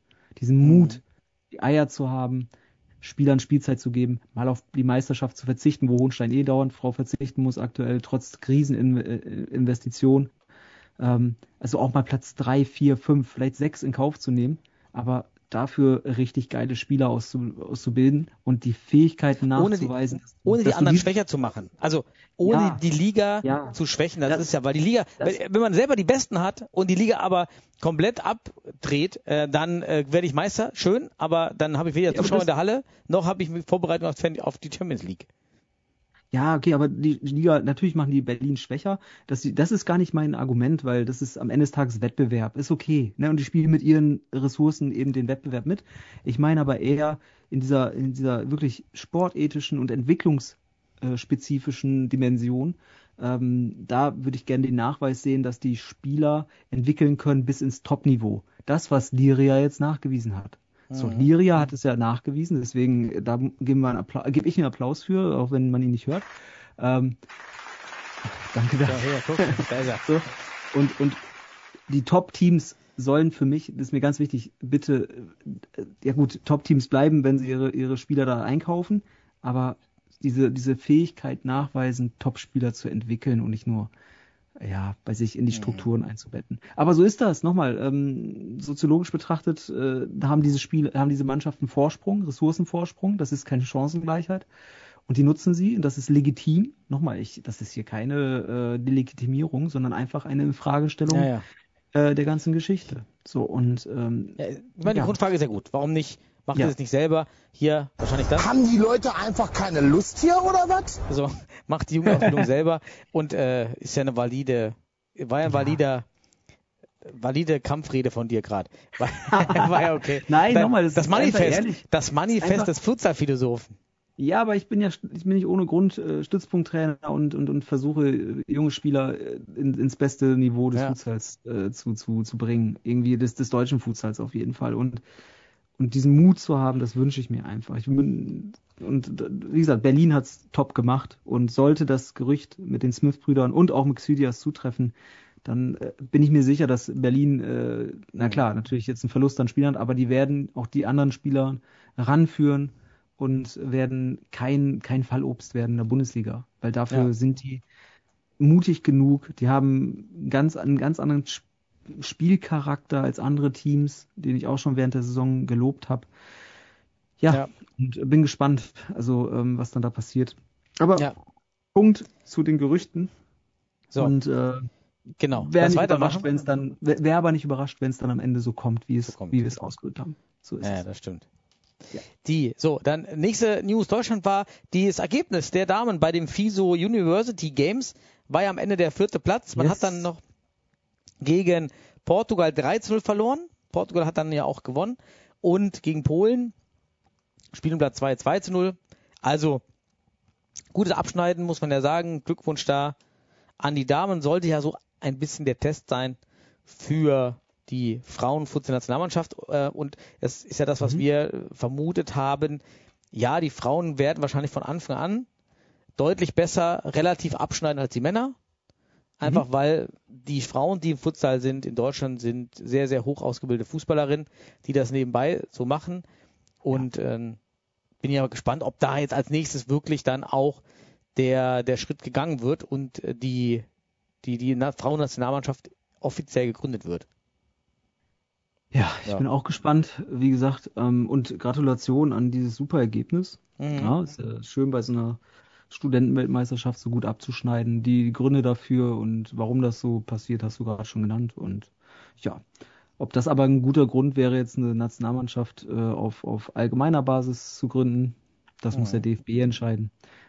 die Eier zu haben, Spielern Spielzeit zu geben, mal auf die Meisterschaft zu verzichten, wo Hohenstein dauernd drauf verzichten muss, aktuell trotz Kriseninvestitionen. Also auch mal Platz 3, 4, 5, vielleicht 6 in Kauf zu nehmen, aber dafür richtig geile Spieler auszubilden und die Fähigkeiten nachzuweisen. Ohne die anderen schwächer zu machen. Also ohne die Liga zu schwächen. Das ist ja, weil die Liga, wenn man selber die Besten hat und die Liga aber komplett abdreht, dann werde ich Meister, schön, aber dann habe ich weder Zuschauer in der Halle, noch habe ich mich vorbereitet auf die Champions League. Ja, okay, aber die Liga, natürlich machen die Berlin schwächer. Das ist gar nicht mein Argument, weil das ist am Ende des Tages Wettbewerb. Ist okay, ne? Und die spielen mit ihren Ressourcen eben den Wettbewerb mit. Ich meine aber eher in dieser wirklich sportethischen und entwicklungsspezifischen Dimension. Da würde ich gerne den Nachweis sehen, dass die Spieler entwickeln können bis ins Top-Niveau. Das, was Liria jetzt nachgewiesen hat. So, Liria hat es ja nachgewiesen, deswegen da gebe ich einen Applaus für, auch wenn man ihn nicht hört. Danke dafür. So, und die Top-Teams sollen für mich, das ist mir ganz wichtig, bitte, Top-Teams bleiben, wenn sie ihre Spieler da einkaufen, aber diese Fähigkeit nachweisen, Top-Spieler zu entwickeln und nicht nur bei sich in die Strukturen einzubetten. Aber so ist das. Nochmal, soziologisch betrachtet haben diese Mannschaften Vorsprung, Ressourcenvorsprung. Das ist keine Chancengleichheit. Und die nutzen sie, und das ist legitim. Nochmal, das ist hier keine Delegitimierung, sondern einfach eine Infragestellung der ganzen Geschichte. So, und ich meine, die Grundfrage ist ja gut. Warum nicht? Macht ihr das nicht selber? Hier, wahrscheinlich das. Haben die Leute einfach keine Lust hier, oder was? Also, macht die Jugendausbildung selber und ist ja eine valide Kampfrede von dir gerade. War ja okay. Nein, nochmal, das Manifest des Futsal-Philosophen. Ja, aber ich bin nicht ohne Grund Stützpunkttrainer und versuche junge Spieler ins beste Niveau des Futsals zu bringen. Irgendwie des deutschen Futsals auf jeden Fall. Und diesen Mut zu haben, das wünsche ich mir einfach. Und wie gesagt, Berlin hat's top gemacht, und sollte das Gerücht mit den Smith-Brüdern und auch mit Xydias zutreffen, dann bin ich mir sicher, dass Berlin, natürlich jetzt einen Verlust an Spielern, aber die werden auch die anderen Spieler ranführen und werden kein Fallobst werden in der Bundesliga, weil dafür sind die mutig genug, die haben einen ganz anderen Spielcharakter als andere Teams, den ich auch schon während der Saison gelobt habe. Und bin gespannt, also was dann da passiert. Aber Punkt zu den Gerüchten. So. Und genau. Wäre aber nicht überrascht, wenn es dann am Ende so kommt, wie wir es ausgerührt haben. So ist es. Das stimmt. Ja. Dann nächste News Deutschland war das Ergebnis der Damen bei dem FISO University Games, war ja am Ende der 4. Platz. Man hat dann noch gegen Portugal 3-0 verloren. Portugal hat dann ja auch gewonnen. Und gegen Polen Spielblatt 2-0. Also gutes Abschneiden, muss man ja sagen. Glückwunsch da an die Damen. Sollte ja so ein bisschen der Test sein für die Frauenfutsal-Nationalmannschaft. Und es ist ja das, was wir vermutet haben. Ja, die Frauen werden wahrscheinlich von Anfang an deutlich besser relativ abschneiden als die Männer. Einfach weil die Frauen, die im Futsal sind, in Deutschland sind sehr, sehr hoch ausgebildete Fußballerinnen, die das nebenbei so machen. Und bin ja gespannt, ob da jetzt als nächstes wirklich dann auch der Schritt gegangen wird und die Frauennationalmannschaft offiziell gegründet wird. Ja, ich bin auch gespannt, wie gesagt, und Gratulation an dieses super Ergebnis. Ja, ist ja schön, bei so einer Studentenweltmeisterschaft so gut abzuschneiden. Die Gründe dafür und warum das so passiert, hast du gerade schon genannt. Und ja, ob das aber ein guter Grund wäre, jetzt eine Nationalmannschaft auf allgemeiner Basis zu gründen, das muss der DFB entscheiden.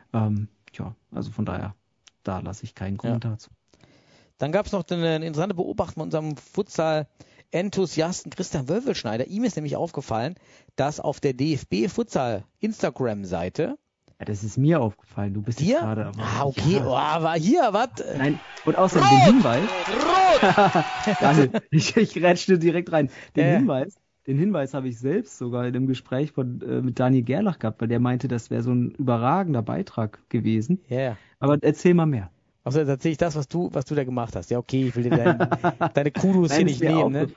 Also von daher, da lasse ich keinen Kommentar zu. Dann gab es noch eine interessante Beobachtung von unserem Futsal-Enthusiasten Christian Wölfelschneider. Ihm ist nämlich aufgefallen, dass auf der DFB-Futsal-Instagram-Seite das ist mir aufgefallen, du bist jetzt gerade... okay, aber hier, was? Nein, und außerdem den Hinweis... Daniel, ich rätschte direkt rein. Den Hinweis habe ich selbst sogar in einem Gespräch mit Daniel Gerlach gehabt, weil der meinte, das wäre so ein überragender Beitrag gewesen. Ja. Aber erzähl mal mehr. Also jetzt erzähle ich das, was du da gemacht hast. Ja, okay, ich will dir deine Kudos hier nicht nehmen. Ne?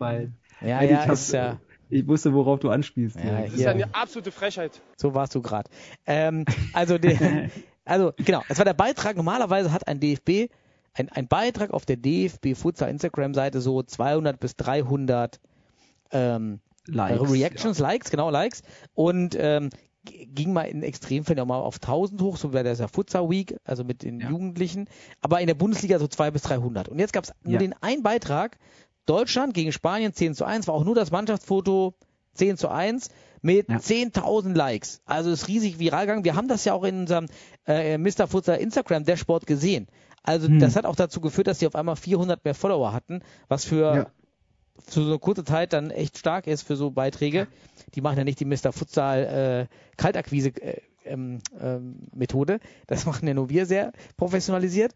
Ich wusste, worauf du anspielst. Ja, das ist eine absolute Frechheit. So warst du gerade. Also genau, es war der Beitrag. Normalerweise hat ein DFB, ein Beitrag auf der DFB Futsal Instagram-Seite so 200 bis 300 Reactions, Likes. Und ging mal in Extremfällen auch mal auf 1000 hoch, so wäre das ja Futsal Week, also mit den Jugendlichen. Aber in der Bundesliga so 200 bis 300. Und jetzt gab es nur den einen Beitrag, Deutschland gegen Spanien 10:1, war auch nur das Mannschaftsfoto 10:1 mit 10.000 Likes. Also ist riesig viral gegangen. Wir haben das ja auch in unserem Mr. Futsal Instagram Dashboard gesehen. Also das hat auch dazu geführt, dass sie auf einmal 400 mehr Follower hatten, was für so eine kurze Zeit dann echt stark ist für so Beiträge. Die machen ja nicht die Mr. Futsal Kaltakquise Methode. Das machen ja nur wir sehr professionalisiert.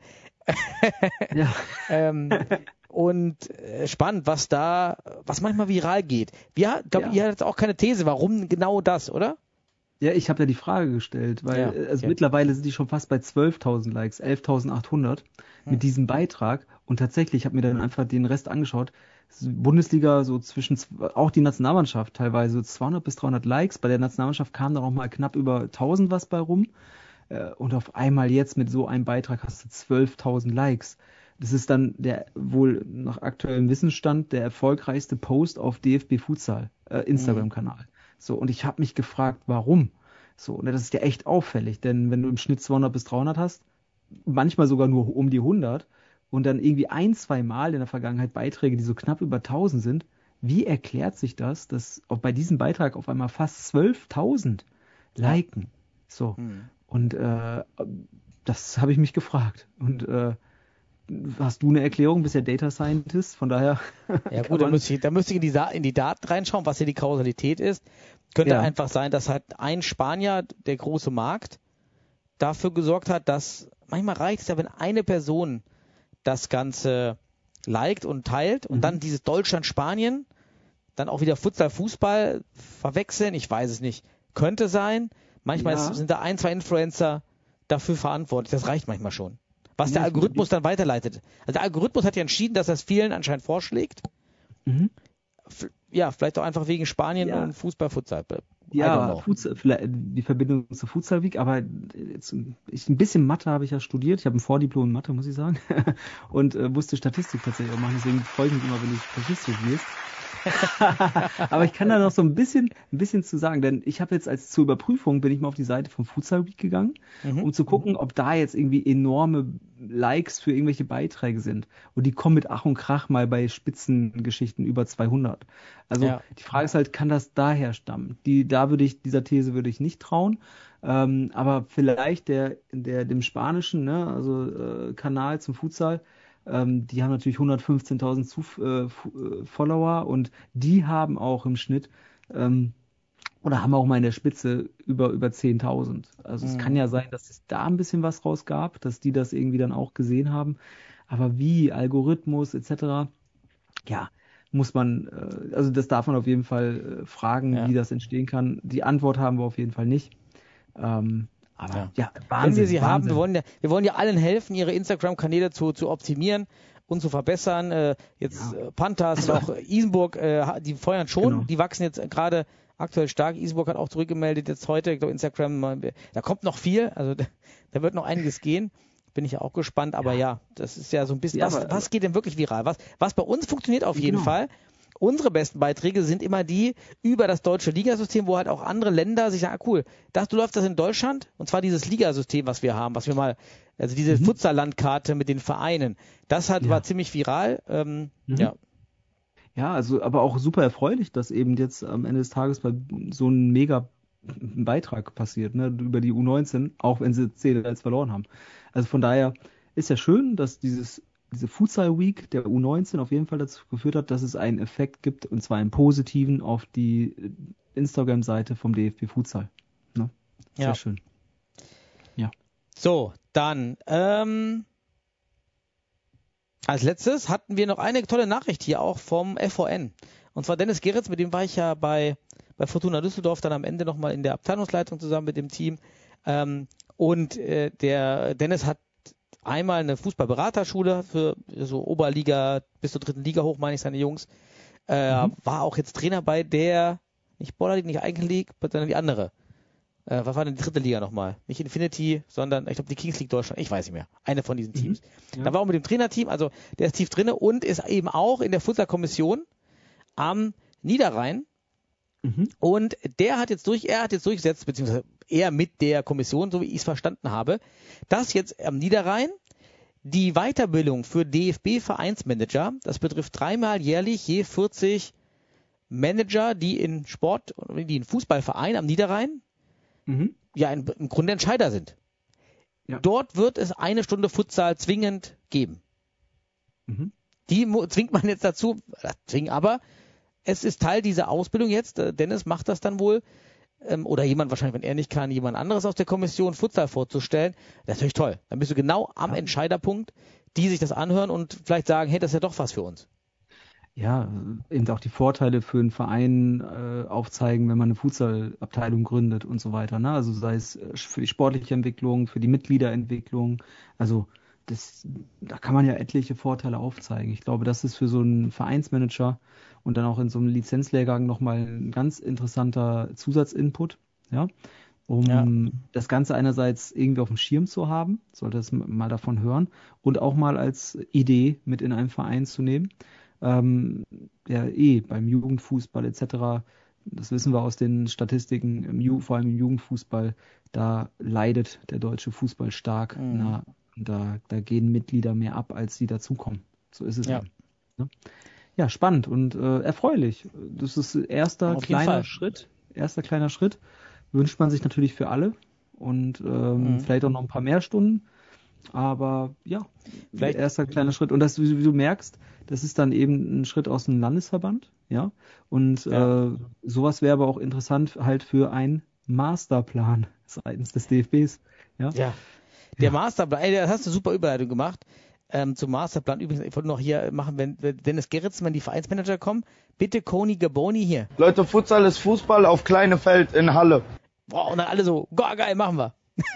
Und spannend, was manchmal viral geht. Ihr habt jetzt auch keine These, warum genau das, oder? Ja, ich habe ja die Frage gestellt, weil mittlerweile sind die schon fast bei 12.000 Likes, 11.800 mit diesem Beitrag. Und tatsächlich, ich habe mir dann einfach den Rest angeschaut. Bundesliga so auch die Nationalmannschaft teilweise 200 bis 300 Likes. Bei der Nationalmannschaft kam dann auch mal knapp über 1.000 was bei rum. Und auf einmal jetzt mit so einem Beitrag hast du 12.000 Likes. Das ist dann der wohl nach aktuellem Wissensstand der erfolgreichste Post auf DFB Futsal Instagram-Kanal. So, und ich habe mich gefragt, warum? So, und das ist ja echt auffällig, denn wenn du im Schnitt 200 bis 300 hast, manchmal sogar nur um die 100 und dann irgendwie 1-2 Mal in der Vergangenheit Beiträge, die so knapp über 1000 sind, wie erklärt sich das, dass auch bei diesem Beitrag auf einmal fast 12.000 liken? So, und das habe ich mich gefragt. Und hast du eine Erklärung? Bist ja Data Scientist, von daher. Ja gut, da müsste ich in die Daten reinschauen, was hier die Kausalität ist. Könnte einfach sein, dass halt ein Spanier, der große Markt, dafür gesorgt hat, dass manchmal reicht es ja, wenn eine Person das Ganze liked und teilt und dann dieses Deutschland-Spanien, dann auch wieder Futsal-Fußball verwechseln, ich weiß es nicht. Könnte sein. Manchmal sind da 1-2 Influencer dafür verantwortlich. Das reicht manchmal schon. Was der Algorithmus dann weiterleitet. Also der Algorithmus hat ja entschieden, dass das vielen anscheinend vorschlägt. Ja, vielleicht auch einfach wegen Spanien und Fußball-Futsal. Ja, die Verbindung zur Futsal Week, aber jetzt, ein bisschen Mathe habe ich ja studiert. Ich habe ein Vordiplom in Mathe, muss ich sagen. Und musste Statistik tatsächlich auch machen. Deswegen freue ich mich immer, wenn du Statistik liest. Aber ich kann da noch so ein bisschen zu sagen, denn ich habe jetzt zur Überprüfung bin ich mal auf die Seite vom Futsal Week gegangen, um zu gucken, ob da jetzt irgendwie enorme Likes für irgendwelche Beiträge sind. Und die kommen mit Ach und Krach mal bei Spitzengeschichten über 200. Also die Frage ist halt, kann das daher stammen? Dieser These würde ich nicht trauen. Aber vielleicht dem spanischen, Kanal zum Futsal, die haben natürlich 115.000 Follower und die haben auch im Schnitt oder haben auch mal in der Spitze über 10.000. Also es kann ja sein, dass es da ein bisschen was raus gab, dass die das irgendwie dann auch gesehen haben. Aber wie, Algorithmus etc., ja, muss man, also das darf man auf jeden Fall fragen, wie das entstehen kann. Die Antwort haben wir auf jeden Fall nicht. Aber Wahnsinn. Wenn wir sie haben, wir wollen ja allen helfen, ihre Instagram-Kanäle zu optimieren und zu verbessern. Panthers, auch Isenburg, die feuern schon, die wachsen jetzt gerade aktuell stark. Isenburg hat auch zurückgemeldet jetzt heute, ich glaube Instagram, da kommt noch viel, also da wird noch einiges gehen. Bin ich ja auch gespannt, aber das ist ja so ein bisschen, was geht denn wirklich viral? Was bei uns funktioniert auf jeden Fall. Unsere besten Beiträge sind immer die über das deutsche Ligasystem, wo halt auch andere Länder sich sagen, cool, du läufst das in Deutschland, und zwar dieses Ligasystem, was wir haben, also diese Futsal-Landkarte mit den Vereinen, das war ziemlich viral, Ja, also aber auch super erfreulich, dass eben jetzt am Ende des Tages bei so einem mega Beitrag passiert, ne, über die U19, auch wenn sie 10 verloren haben. Also von daher ist ja schön, dass diese Futsal Week der U19 auf jeden Fall dazu geführt hat, dass es einen Effekt gibt, und zwar einen positiven, auf die Instagram-Seite vom DFB Futsal. Ne? Sehr schön. Ja. So, dann als letztes hatten wir noch eine tolle Nachricht hier auch vom FVN. Und zwar Dennis Geritz, mit dem war ich ja bei Fortuna Düsseldorf dann am Ende nochmal in der Abteilungsleitung zusammen mit dem Team. Und der Dennis hat einmal eine Fußballberaterschule für so Oberliga bis zur 3. Liga hoch, meine ich, seine Jungs. War auch jetzt Trainer bei der, nicht Baller League, nicht Icon League, sondern die andere. Was war denn die 3. Liga nochmal? Nicht Infinity, sondern ich glaube die Kings League Deutschland. Ich weiß nicht mehr. Eine von diesen Teams. Da war auch mit dem Trainerteam, also der ist tief drinne und ist eben auch in der Futsal-Kommission am Niederrhein. Und er hat jetzt durchgesetzt, beziehungsweise er mit der Kommission, so wie ich es verstanden habe, dass jetzt am Niederrhein die Weiterbildung für DFB-Vereinsmanager, das betrifft 3-mal jährlich je 40 Manager, die in Fußballverein am Niederrhein im Grunde Entscheider sind. Ja. Dort wird es 1 Stunde Futsal zwingend geben. Die zwingt man jetzt dazu, aber es ist Teil dieser Ausbildung jetzt. Dennis macht das dann wohl, oder jemand wahrscheinlich, wenn er nicht kann, jemand anderes aus der Kommission Futsal vorzustellen. Das ist natürlich toll. Dann bist du genau am Entscheiderpunkt, die sich das anhören und vielleicht sagen, hey, das ist ja doch was für uns. Ja, eben auch die Vorteile für einen Verein aufzeigen, wenn man eine Futsal-Abteilung gründet und so weiter. Ne? Also sei es für die sportliche Entwicklung, für die Mitgliederentwicklung. Also da kann man ja etliche Vorteile aufzeigen. Ich glaube, das ist für so einen Vereinsmanager und dann auch in so einem Lizenzlehrgang nochmal ein ganz interessanter Zusatzinput. Ja. um das Ganze einerseits irgendwie auf dem Schirm zu haben, sollte es mal davon hören, und auch mal als Idee mit in einen Verein zu nehmen. Beim Jugendfußball etc., das wissen wir aus den Statistiken, vor allem im Jugendfußball, da leidet der deutsche Fußball stark. Da gehen Mitglieder mehr ab, als sie dazukommen. So ist es Ja. eben. Ne? Ja, spannend und erfreulich. Das ist erster kleiner Schritt. Wünscht man sich natürlich für alle und vielleicht auch noch ein paar mehr Stunden. Aber ja, vielleicht erster kleiner Schritt. Und das, wie du merkst, das ist dann eben ein Schritt aus dem Landesverband. Ja. Und sowas wäre aber auch interessant halt für einen Masterplan seitens des DFBs. Ja. Der Masterplan, das hast du super Überleitung gemacht. Zum Masterplan übrigens, ich wollte noch hier machen, wenn Dennis Gerritsen, wenn die Vereinsmanager kommen, bitte Koni Gaboni hier. Leute, Futsal ist Fußball auf kleinem Feld in Halle. Boah, und dann alle so, geil, machen wir.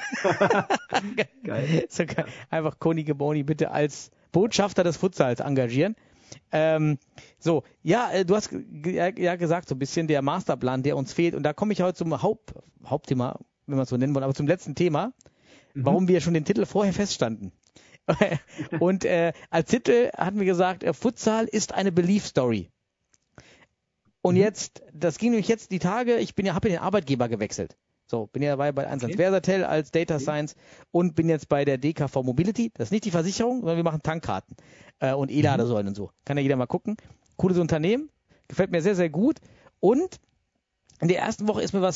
Geil. So, einfach Koni Gaboni bitte als Botschafter des Futsals engagieren. Du hast gesagt, so ein bisschen der Masterplan, der uns fehlt. Und da komme ich heute zum Hauptthema, wenn wir es so nennen wollen, aber zum letzten Thema, warum wir schon den Titel vorher feststanden. Und als Titel hatten wir gesagt, Futsal ist eine Belief Story. Und jetzt, das ging nämlich jetzt die Tage, habe den Arbeitgeber gewechselt. So, bin ja bei 1&1 Versatel als Data Science und bin jetzt bei der DKV Mobility. Das ist nicht die Versicherung, sondern wir machen Tankkarten und E-Ladesäulen und so. Kann ja jeder mal gucken. Cooles Unternehmen, gefällt mir sehr, sehr gut. Und in der ersten Woche ist mir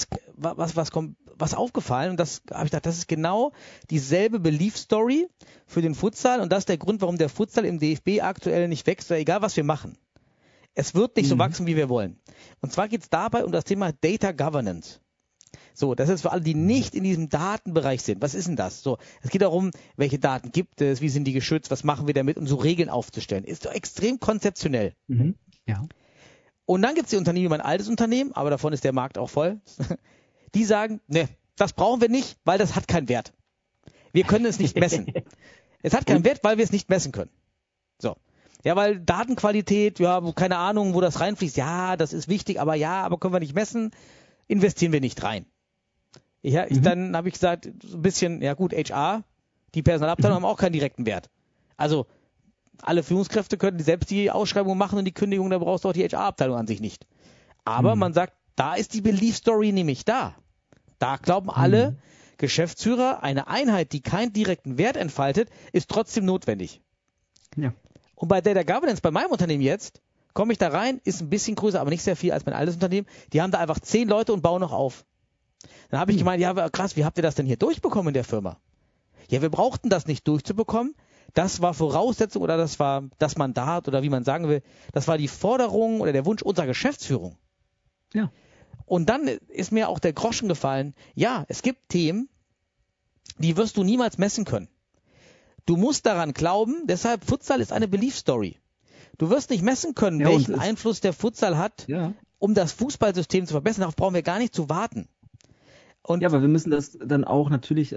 was aufgefallen und das habe ich gedacht, das ist genau dieselbe Belief-Story für den Futsal und das ist der Grund, warum der Futsal im DFB aktuell nicht wächst, oder egal was wir machen. Es wird nicht so wachsen, wie wir wollen. Und zwar geht es dabei um das Thema Data Governance. So, das ist für alle, die nicht in diesem Datenbereich sind. Was ist denn das? So, es geht darum, welche Daten gibt es, wie sind die geschützt, was machen wir damit, um so Regeln aufzustellen. Ist doch extrem konzeptionell. Ja. Und dann gibt es die Unternehmen, wie mein altes Unternehmen, aber davon ist der Markt auch voll, die sagen, ne, das brauchen wir nicht, weil das hat keinen Wert. Wir können es nicht messen. Es hat keinen Wert, weil wir es nicht messen können. So. Ja, weil Datenqualität, keine Ahnung, wo das reinfließt, das ist wichtig, aber können wir nicht messen, investieren wir nicht rein. Dann habe ich gesagt, so ein bisschen, HR, die Personalabteilung haben auch keinen direkten Wert. Also, alle Führungskräfte können selbst die Ausschreibung machen und die Kündigung, da brauchst du auch die HR-Abteilung an sich nicht. Aber man sagt, da ist die Belief-Story nämlich da. Da glauben alle Geschäftsführer, eine Einheit, die keinen direkten Wert entfaltet, ist trotzdem notwendig. Ja. Und bei Data Governance, bei meinem Unternehmen jetzt, komme ich da rein, ist ein bisschen größer, aber nicht sehr viel als mein altes Unternehmen. Die haben da einfach 10 Leute und bauen noch auf. Dann habe ich gemeint, krass, wie habt ihr das denn hier durchbekommen in der Firma? Ja, wir brauchten das nicht durchzubekommen. Das war Voraussetzung oder das war das Mandat oder wie man sagen will, das war die Forderung oder der Wunsch unserer Geschäftsführung. Ja. Und dann ist mir auch der Groschen gefallen, es gibt Themen, die wirst du niemals messen können. Du musst daran glauben, deshalb Futsal ist eine Belief Story. Du wirst nicht messen können, welchen Einfluss der Futsal hat, um das Fußballsystem zu verbessern. Darauf brauchen wir gar nicht zu warten. Aber wir müssen das dann auch natürlich,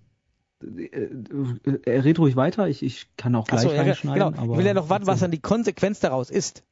red ruhig weiter, ich kann auch gleich reinschneiden. Genau. Aber ich will ja noch warten, was dann die Konsequenz daraus ist.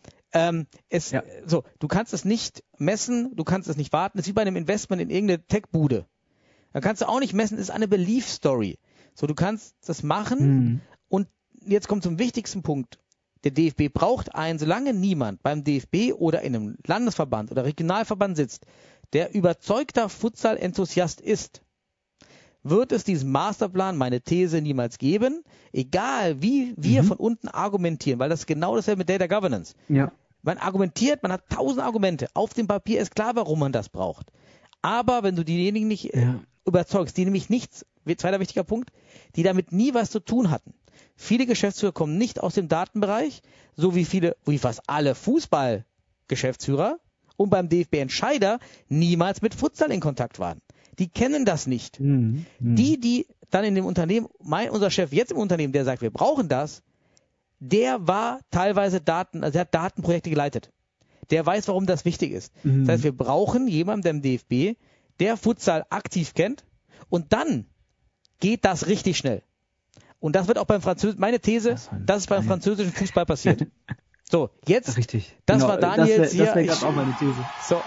Du kannst es nicht messen, du kannst es nicht warten. Das ist wie bei einem Investment in irgendeine Tech-Bude. Da kannst du auch nicht messen, das ist eine Belief-Story. So, du kannst das machen und jetzt kommt zum wichtigsten Punkt. Der DFB braucht solange niemand beim DFB oder in einem Landesverband oder Regionalverband sitzt, der überzeugter Futsal-Enthusiast ist, wird es diesen Masterplan, meine These, niemals geben, egal wie wir von unten argumentieren, weil das ist genau dasselbe mit Data Governance. Ja. Man argumentiert, man hat 1000 Argumente. Auf dem Papier ist klar, warum man das braucht. Aber wenn du diejenigen nicht überzeugst, die nämlich nichts, zweiter wichtiger Punkt, die damit nie was zu tun hatten. Viele Geschäftsführer kommen nicht aus dem Datenbereich, so wie fast alle Fußballgeschäftsführer und beim DFB-Entscheider niemals mit Futsal in Kontakt waren. Die kennen das nicht. Die dann in dem Unternehmen, unser Chef jetzt im Unternehmen, der sagt, wir brauchen das, der war teilweise der hat Datenprojekte geleitet. Der weiß, warum das wichtig ist. Das heißt, wir brauchen jemanden im DFB, der Futsal aktiv kennt und dann geht das richtig schnell. Und das wird auch beim Französischen, meine These, das ist beim französischen Fußball passiert. So, jetzt, richtig. Das genau. war Daniels hier. Das wäre gerade auch meine These.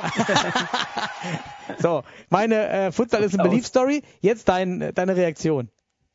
So, meine Futsal ist eine Belief-Story. Jetzt deine Reaktion.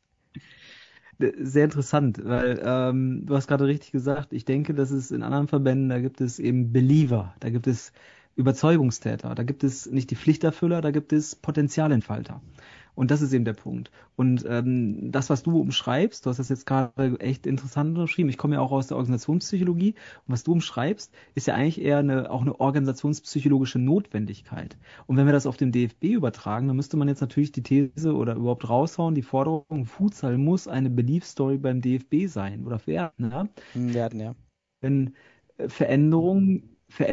Sehr interessant, weil du hast gerade richtig gesagt, ich denke, dass es in anderen Verbänden, da gibt es eben Believer, da gibt es Überzeugungstäter, da gibt es nicht die Pflichterfüller, da gibt es Potenzialentfalter. Und das ist eben der Punkt. Und das, was du umschreibst, du hast das jetzt gerade echt interessant beschrieben, ich komme ja auch aus der Organisationspsychologie, und was du umschreibst, ist ja eigentlich eher auch eine organisationspsychologische Notwendigkeit. Und wenn wir das auf den DFB übertragen, dann müsste man jetzt natürlich die These oder überhaupt raushauen, die Forderung, Futsal muss eine Belief-Story beim DFB sein oder werden. Ja? Werden, ja. Wenn Veränderung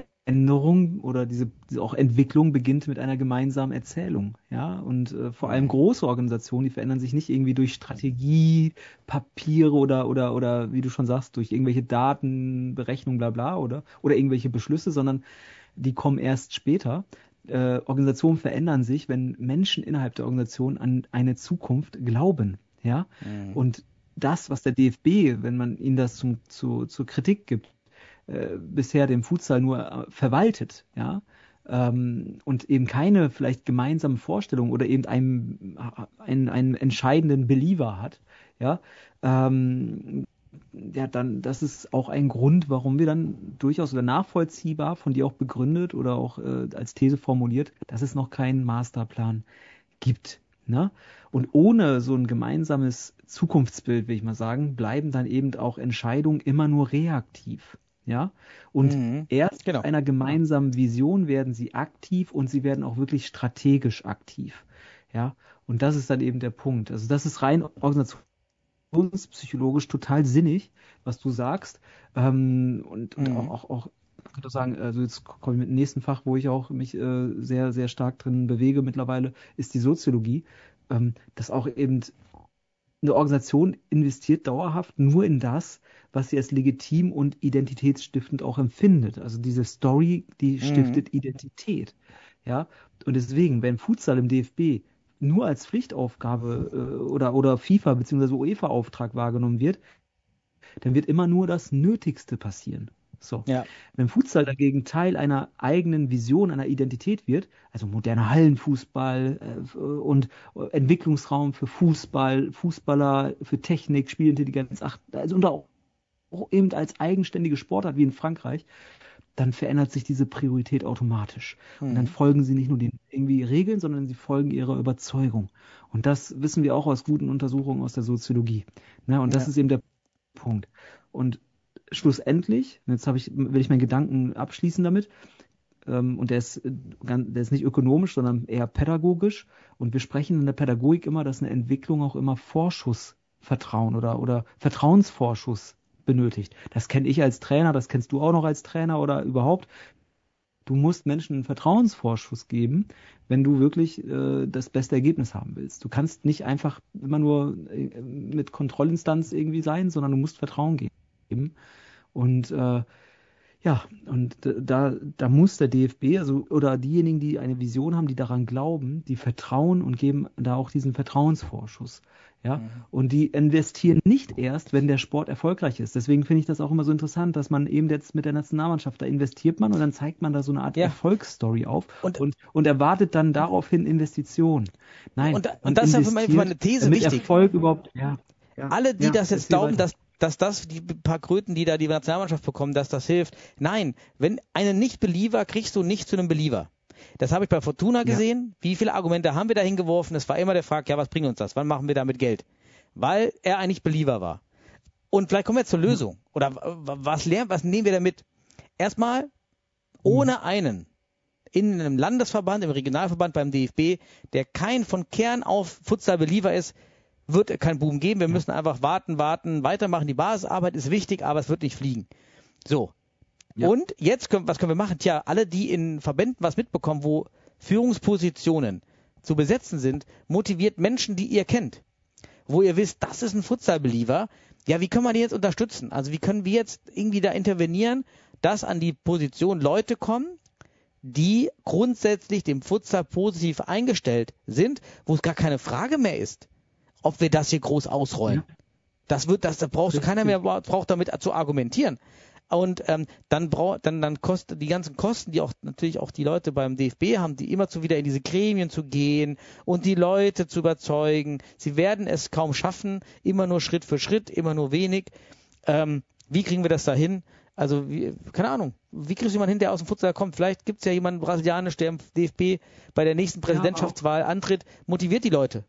oder diese auch Entwicklung beginnt mit einer gemeinsamen Erzählung, ja, und vor allem große Organisationen, die verändern sich nicht irgendwie durch Strategie, Papiere oder wie du schon sagst, durch irgendwelche Daten, Berechnungen, bla bla oder irgendwelche Beschlüsse, sondern die kommen erst später. Organisationen verändern sich, wenn Menschen innerhalb der Organisation an eine Zukunft glauben, ja, und das, was der DFB, wenn man ihnen das zur Kritik gibt, bisher den Futsal nur verwaltet, ja, und eben keine vielleicht gemeinsame Vorstellung oder eben einen entscheidenden Believer hat, ja, dann, das ist auch ein Grund, warum wir dann durchaus oder nachvollziehbar von dir auch begründet oder auch als These formuliert, dass es noch keinen Masterplan gibt, ne? Und ohne so ein gemeinsames Zukunftsbild, will ich mal sagen, bleiben dann eben auch Entscheidungen immer nur reaktiv. Ja, und erst mit einer gemeinsamen Vision werden sie aktiv und sie werden auch wirklich strategisch aktiv. Ja, und das ist dann eben der Punkt. Also das ist rein organisationspsychologisch total sinnig, was du sagst. Und auch ich könnte sagen, also jetzt komme ich mit dem nächsten Fach, wo ich auch mich sehr, sehr stark drin bewege mittlerweile, ist die Soziologie, dass auch eben eine Organisation investiert dauerhaft nur in das, was sie als legitim und identitätsstiftend auch empfindet. Also diese Story, die stiftet Identität. Ja, und deswegen, wenn Futsal im DFB nur als Pflichtaufgabe oder FIFA bzw. UEFA-Auftrag wahrgenommen wird, dann wird immer nur das Nötigste passieren. So. Ja. Wenn Futsal dagegen Teil einer eigenen Vision, einer Identität wird, also moderner Hallenfußball und Entwicklungsraum für Fußball, Fußballer, für Technik, Spielintelligenz, also und auch eben als eigenständige Sportart wie in Frankreich, dann verändert sich diese Priorität automatisch. Und dann folgen sie nicht nur den irgendwie Regeln, sondern sie folgen ihrer Überzeugung. Und das wissen wir auch aus guten Untersuchungen aus der Soziologie. Na, und das ist eben der Punkt. Und schlussendlich, jetzt will ich meinen Gedanken abschließen damit, und der ist nicht ökonomisch, sondern eher pädagogisch. Und wir sprechen in der Pädagogik immer, dass eine Entwicklung auch immer Vorschussvertrauen oder Vertrauensvorschuss benötigt. Das kenne ich als Trainer, das kennst du auch noch als Trainer oder überhaupt. Du musst Menschen einen Vertrauensvorschuss geben, wenn du wirklich das beste Ergebnis haben willst. Du kannst nicht einfach immer nur mit Kontrollinstanz irgendwie sein, sondern du musst Vertrauen geben. Und da muss der DFB, oder diejenigen, die eine Vision haben, die daran glauben, die vertrauen und geben da auch diesen Vertrauensvorschuss. Ja, und die investieren nicht erst, wenn der Sport erfolgreich ist. Deswegen finde ich das auch immer so interessant, dass man eben jetzt mit der Nationalmannschaft, da investiert man und dann zeigt man da so eine Art Erfolgsstory auf und erwartet dann daraufhin Investitionen. Nein, und das ist für meine These wichtig. Erfolg überhaupt, alle, die das jetzt glauben, dass das die paar Kröten, die da die Nationalmannschaft bekommen, dass das hilft. Nein, wenn einen Nicht-Believer kriegst du nicht zu einem Believer. Das habe ich bei Fortuna gesehen. Wie viele Argumente haben wir da hingeworfen? Es war immer der Frage, was bringt uns das? Wann machen wir damit Geld? Weil er eigentlich Believer war. Und vielleicht kommen wir zur Lösung. Oder was nehmen wir damit? Erstmal, ohne einen in einem Landesverband, im Regionalverband beim DFB, der kein von Kern auf Futsal-Believer ist, wird kein Boom geben. Wir müssen einfach warten, weitermachen. Die Basisarbeit ist wichtig, aber es wird nicht fliegen. So. Ja. Und jetzt, was können wir machen? Tja, alle, die in Verbänden was mitbekommen, wo Führungspositionen zu besetzen sind, motiviert Menschen, die ihr kennt. Wo ihr wisst, das ist ein Futsal-Believer. Ja, wie können wir die jetzt unterstützen? Also wie können wir jetzt irgendwie da intervenieren, dass an die Position Leute kommen, die grundsätzlich dem Futsal positiv eingestellt sind, wo es gar keine Frage mehr ist, ob wir das hier groß ausrollen. Ja. Da brauchst du keiner mehr braucht damit zu argumentieren. Und dann kostet die ganzen Kosten, die auch natürlich auch die Leute beim DFB haben, die immer wieder in diese Gremien zu gehen und die Leute zu überzeugen. Sie werden es kaum schaffen, immer nur Schritt für Schritt, immer nur wenig. Wie kriegen wir das da hin? Also, keine Ahnung, wie kriegst du jemanden hin, der aus dem Futsal kommt? Vielleicht gibt es ja jemanden brasilianisch, der im DFB bei der nächsten Präsidentschaftswahl antritt, motiviert die Leute.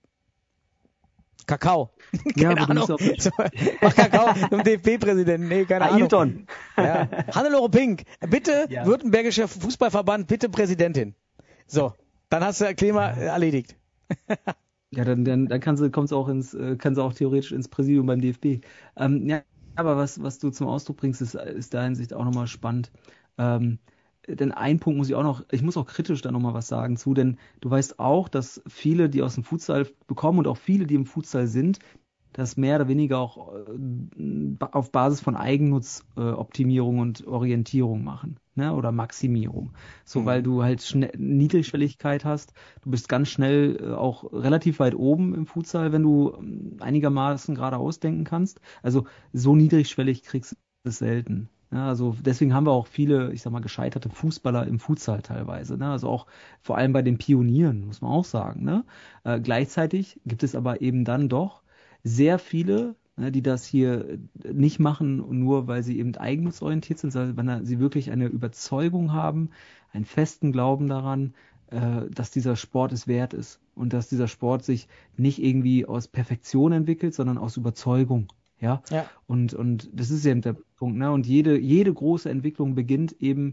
Kakao. Keine Ahnung. Mach Kakao zum DFB-Präsidenten. Nee, keine Ailton. Ahnung. Ja. Hannelore Pink. Bitte, Württembergischer Fußballverband, bitte Präsidentin. So, dann hast du das Klima erledigt. Ja, dann kannst du auch theoretisch ins Präsidium beim DFB. Aber was du zum Ausdruck bringst, ist da Hinsicht auch nochmal spannend. Denn ein Punkt ich muss auch kritisch da nochmal was sagen zu, denn du weißt auch, dass viele, die aus dem Futsal bekommen und auch viele, die im Futsal sind, das mehr oder weniger auch auf Basis von Eigennutzoptimierung und Orientierung machen, ne? Oder Maximierung. So, weil du halt Niedrigschwelligkeit hast. Du bist ganz schnell auch relativ weit oben im Futsal, wenn du einigermaßen geradeaus denken kannst. Also so niedrigschwellig kriegst du es selten. Ja, also deswegen haben wir auch viele, ich sag mal, gescheiterte Fußballer im Futsal teilweise. Ne? Also auch vor allem bei den Pionieren, muss man auch sagen. Ne? Gleichzeitig gibt es aber eben dann doch sehr viele, ne, die das hier nicht machen, nur weil sie eben eigennutzorientiert sind, sondern wenn sie wirklich eine Überzeugung haben, einen festen Glauben daran, dass dieser Sport es wert ist und dass dieser Sport sich nicht irgendwie aus Perfektion entwickelt, sondern aus Überzeugung. Ja. Und das ist eben der Punkt, ne? Und jede große Entwicklung beginnt eben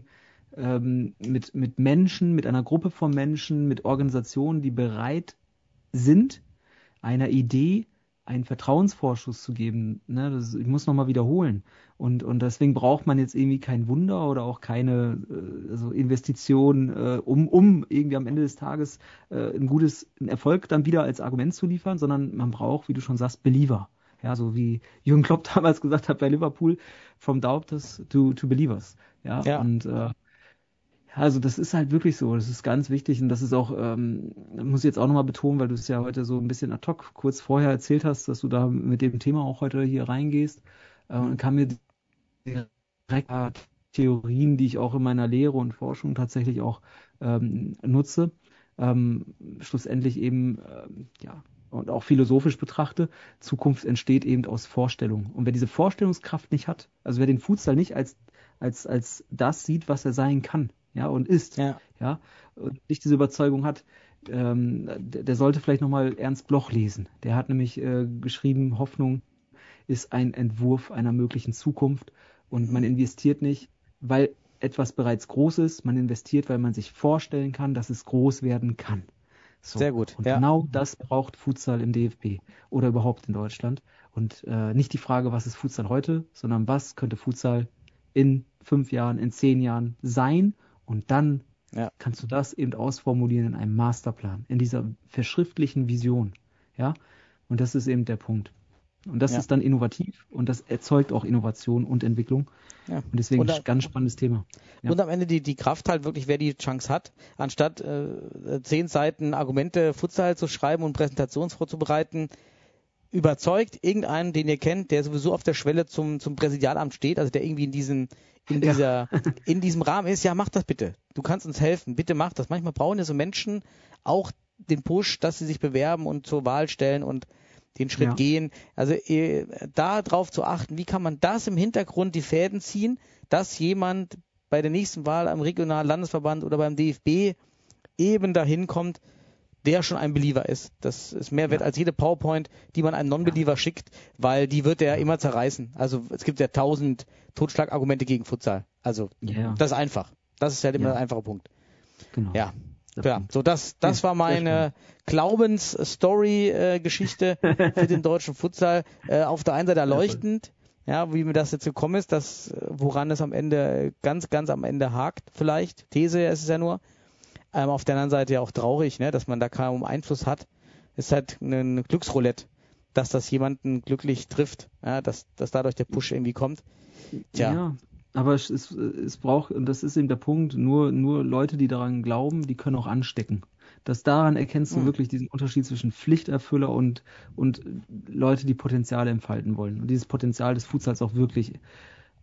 mit Menschen, mit einer Gruppe von Menschen, mit Organisationen, die bereit sind, einer Idee einen Vertrauensvorschuss zu geben. Ne? Ich muss nochmal wiederholen. Und deswegen braucht man jetzt irgendwie kein Wunder oder auch keine Investition, um irgendwie am Ende des Tages einen Erfolg dann wieder als Argument zu liefern, sondern man braucht, wie du schon sagst, Believer. Ja, so wie Jürgen Klopp damals gesagt hat bei Liverpool, from doubters to believers. Ja. Und also das ist halt wirklich so, das ist ganz wichtig und das ist auch, muss ich jetzt auch nochmal betonen, weil du es ja heute so ein bisschen ad hoc kurz vorher erzählt hast, dass du da mit dem Thema auch heute hier reingehst, und kam mir direkt Theorien, die ich auch in meiner Lehre und Forschung tatsächlich auch nutze, schlussendlich eben, und auch philosophisch betrachte, Zukunft entsteht eben aus Vorstellung. Und wer diese Vorstellungskraft nicht hat, also wer den Futsal nicht als das sieht, was er sein kann, ja, und ist, ja, und nicht diese Überzeugung hat, der sollte vielleicht nochmal Ernst Bloch lesen. Der hat nämlich geschrieben, Hoffnung ist ein Entwurf einer möglichen Zukunft und man investiert nicht, weil etwas bereits groß ist, man investiert, weil man sich vorstellen kann, dass es groß werden kann. So. Sehr gut. Und genau das braucht Futsal im DFB oder überhaupt in Deutschland. Und nicht die Frage, was ist Futsal heute, sondern was könnte Futsal in 5 Jahren, in 10 Jahren sein. Und dann kannst du das eben ausformulieren in einem Masterplan, in dieser verschriftlichen Vision. Ja, und das ist eben der Punkt. Und das ist dann innovativ und das erzeugt auch Innovation und Entwicklung. Ja. Und deswegen ein ganz spannendes Thema. Ja. Und am Ende die Kraft halt wirklich, wer die Chance hat, anstatt 10 Seiten Argumente Futsal zu schreiben und Präsentationen vorzubereiten, überzeugt irgendeinen, den ihr kennt, der sowieso auf der Schwelle zum Präsidialamt steht, also der irgendwie in diesem Rahmen ist, mach das bitte. Du kannst uns helfen, bitte mach das. Manchmal brauchen ja so Menschen auch den Push, dass sie sich bewerben und zur Wahl stellen und den Schritt gehen. Also da drauf zu achten, wie kann man das im Hintergrund die Fäden ziehen, dass jemand bei der nächsten Wahl am regionalen Landesverband oder beim DFB eben dahin kommt, der schon ein Believer ist. Das ist mehr wert als jede PowerPoint, die man einem Non-Believer schickt, weil die wird er immer zerreißen. Also es gibt ja 1000 Totschlagargumente gegen Futsal. Also das ist einfach. Das ist halt immer der einfache Punkt. Genau. Ja, so das war meine Glaubens-Story-Geschichte für den deutschen Futsal. Auf der einen Seite erleuchtend, wie mir das jetzt gekommen ist, woran es am Ende ganz am Ende hakt, vielleicht. These ist es ja nur. Auf der anderen Seite ja auch traurig, ne, dass man da kaum Einfluss hat. Ist halt ein Glücksroulette, dass das jemanden glücklich trifft, dass dadurch der Push irgendwie kommt. Tja. Ja, aber es braucht, und das ist eben der Punkt, nur Leute, die daran glauben, die können auch anstecken. Daran erkennst du wirklich diesen Unterschied zwischen Pflichterfüller und Leute, die Potenziale entfalten wollen. Und dieses Potenzial des Futsals auch wirklich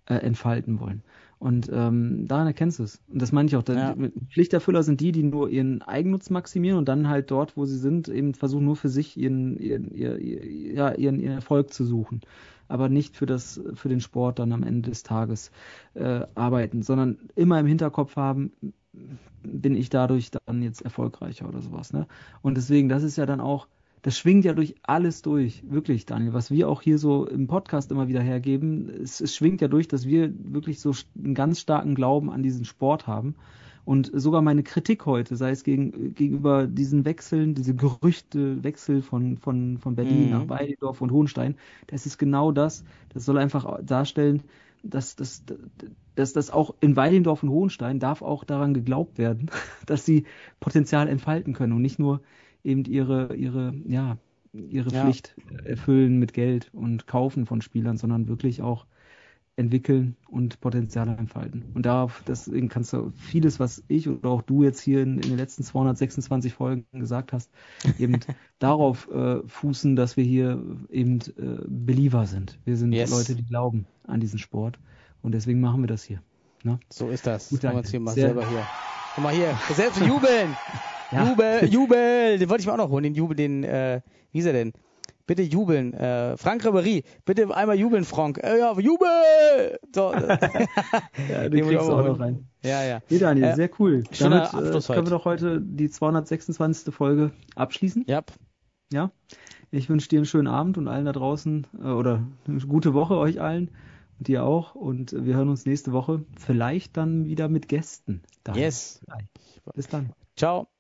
entfalten wollen. Und daran erkennst du es. Und das meine ich auch. Pflichterfüller sind die nur ihren Eigennutz maximieren und dann halt dort, wo sie sind, eben versuchen nur für sich ihren Erfolg zu suchen. Aber nicht für den Sport dann am Ende des Tages arbeiten, sondern immer im Hinterkopf haben, bin ich dadurch dann jetzt erfolgreicher oder sowas. Ne? Und deswegen, das ist ja dann auch, das schwingt ja durch alles durch, wirklich, Daniel, was wir auch hier so im Podcast immer wieder hergeben, es schwingt ja durch, dass wir wirklich so einen ganz starken Glauben an diesen Sport haben. Und sogar meine Kritik heute, sei es gegenüber diesen Wechseln, diese Gerüchtewechsel von Berlin nach Weidendorf und Hohenstein, das ist genau das soll einfach darstellen, dass das auch in Weidendorf und Hohenstein darf auch daran geglaubt werden, dass sie Potenzial entfalten können und nicht nur eben ihre Pflicht erfüllen mit Geld und Kaufen von Spielern, sondern wirklich auch entwickeln und Potenziale entfalten. Und deswegen kannst du vieles, was ich oder auch du jetzt hier in den letzten 226 Folgen gesagt hast, eben darauf fußen, dass wir hier eben Believer sind. Wir sind Leute, die glauben an diesen Sport und deswegen machen wir das hier. Ne? So ist das. Gut, Guck mal selber hier. Guck mal hier, selbst jubeln! Ja. Jubel! Den wollte ich mir auch noch holen, wie ist er denn? Bitte jubeln. Franck Ribéry, bitte einmal jubeln, Franck. Ja, Jubel! So. Ja, den kriegst du auch noch rein. Ja. Nee, Daniel, sehr cool. Damit Abschluss können wir doch heute die 226. Folge abschließen. Yep. Ja. Ich wünsche dir einen schönen Abend und allen da draußen oder eine gute Woche euch allen und dir auch. Und wir hören uns nächste Woche. Vielleicht dann wieder mit Gästen. Yes. Bis dann. Ciao.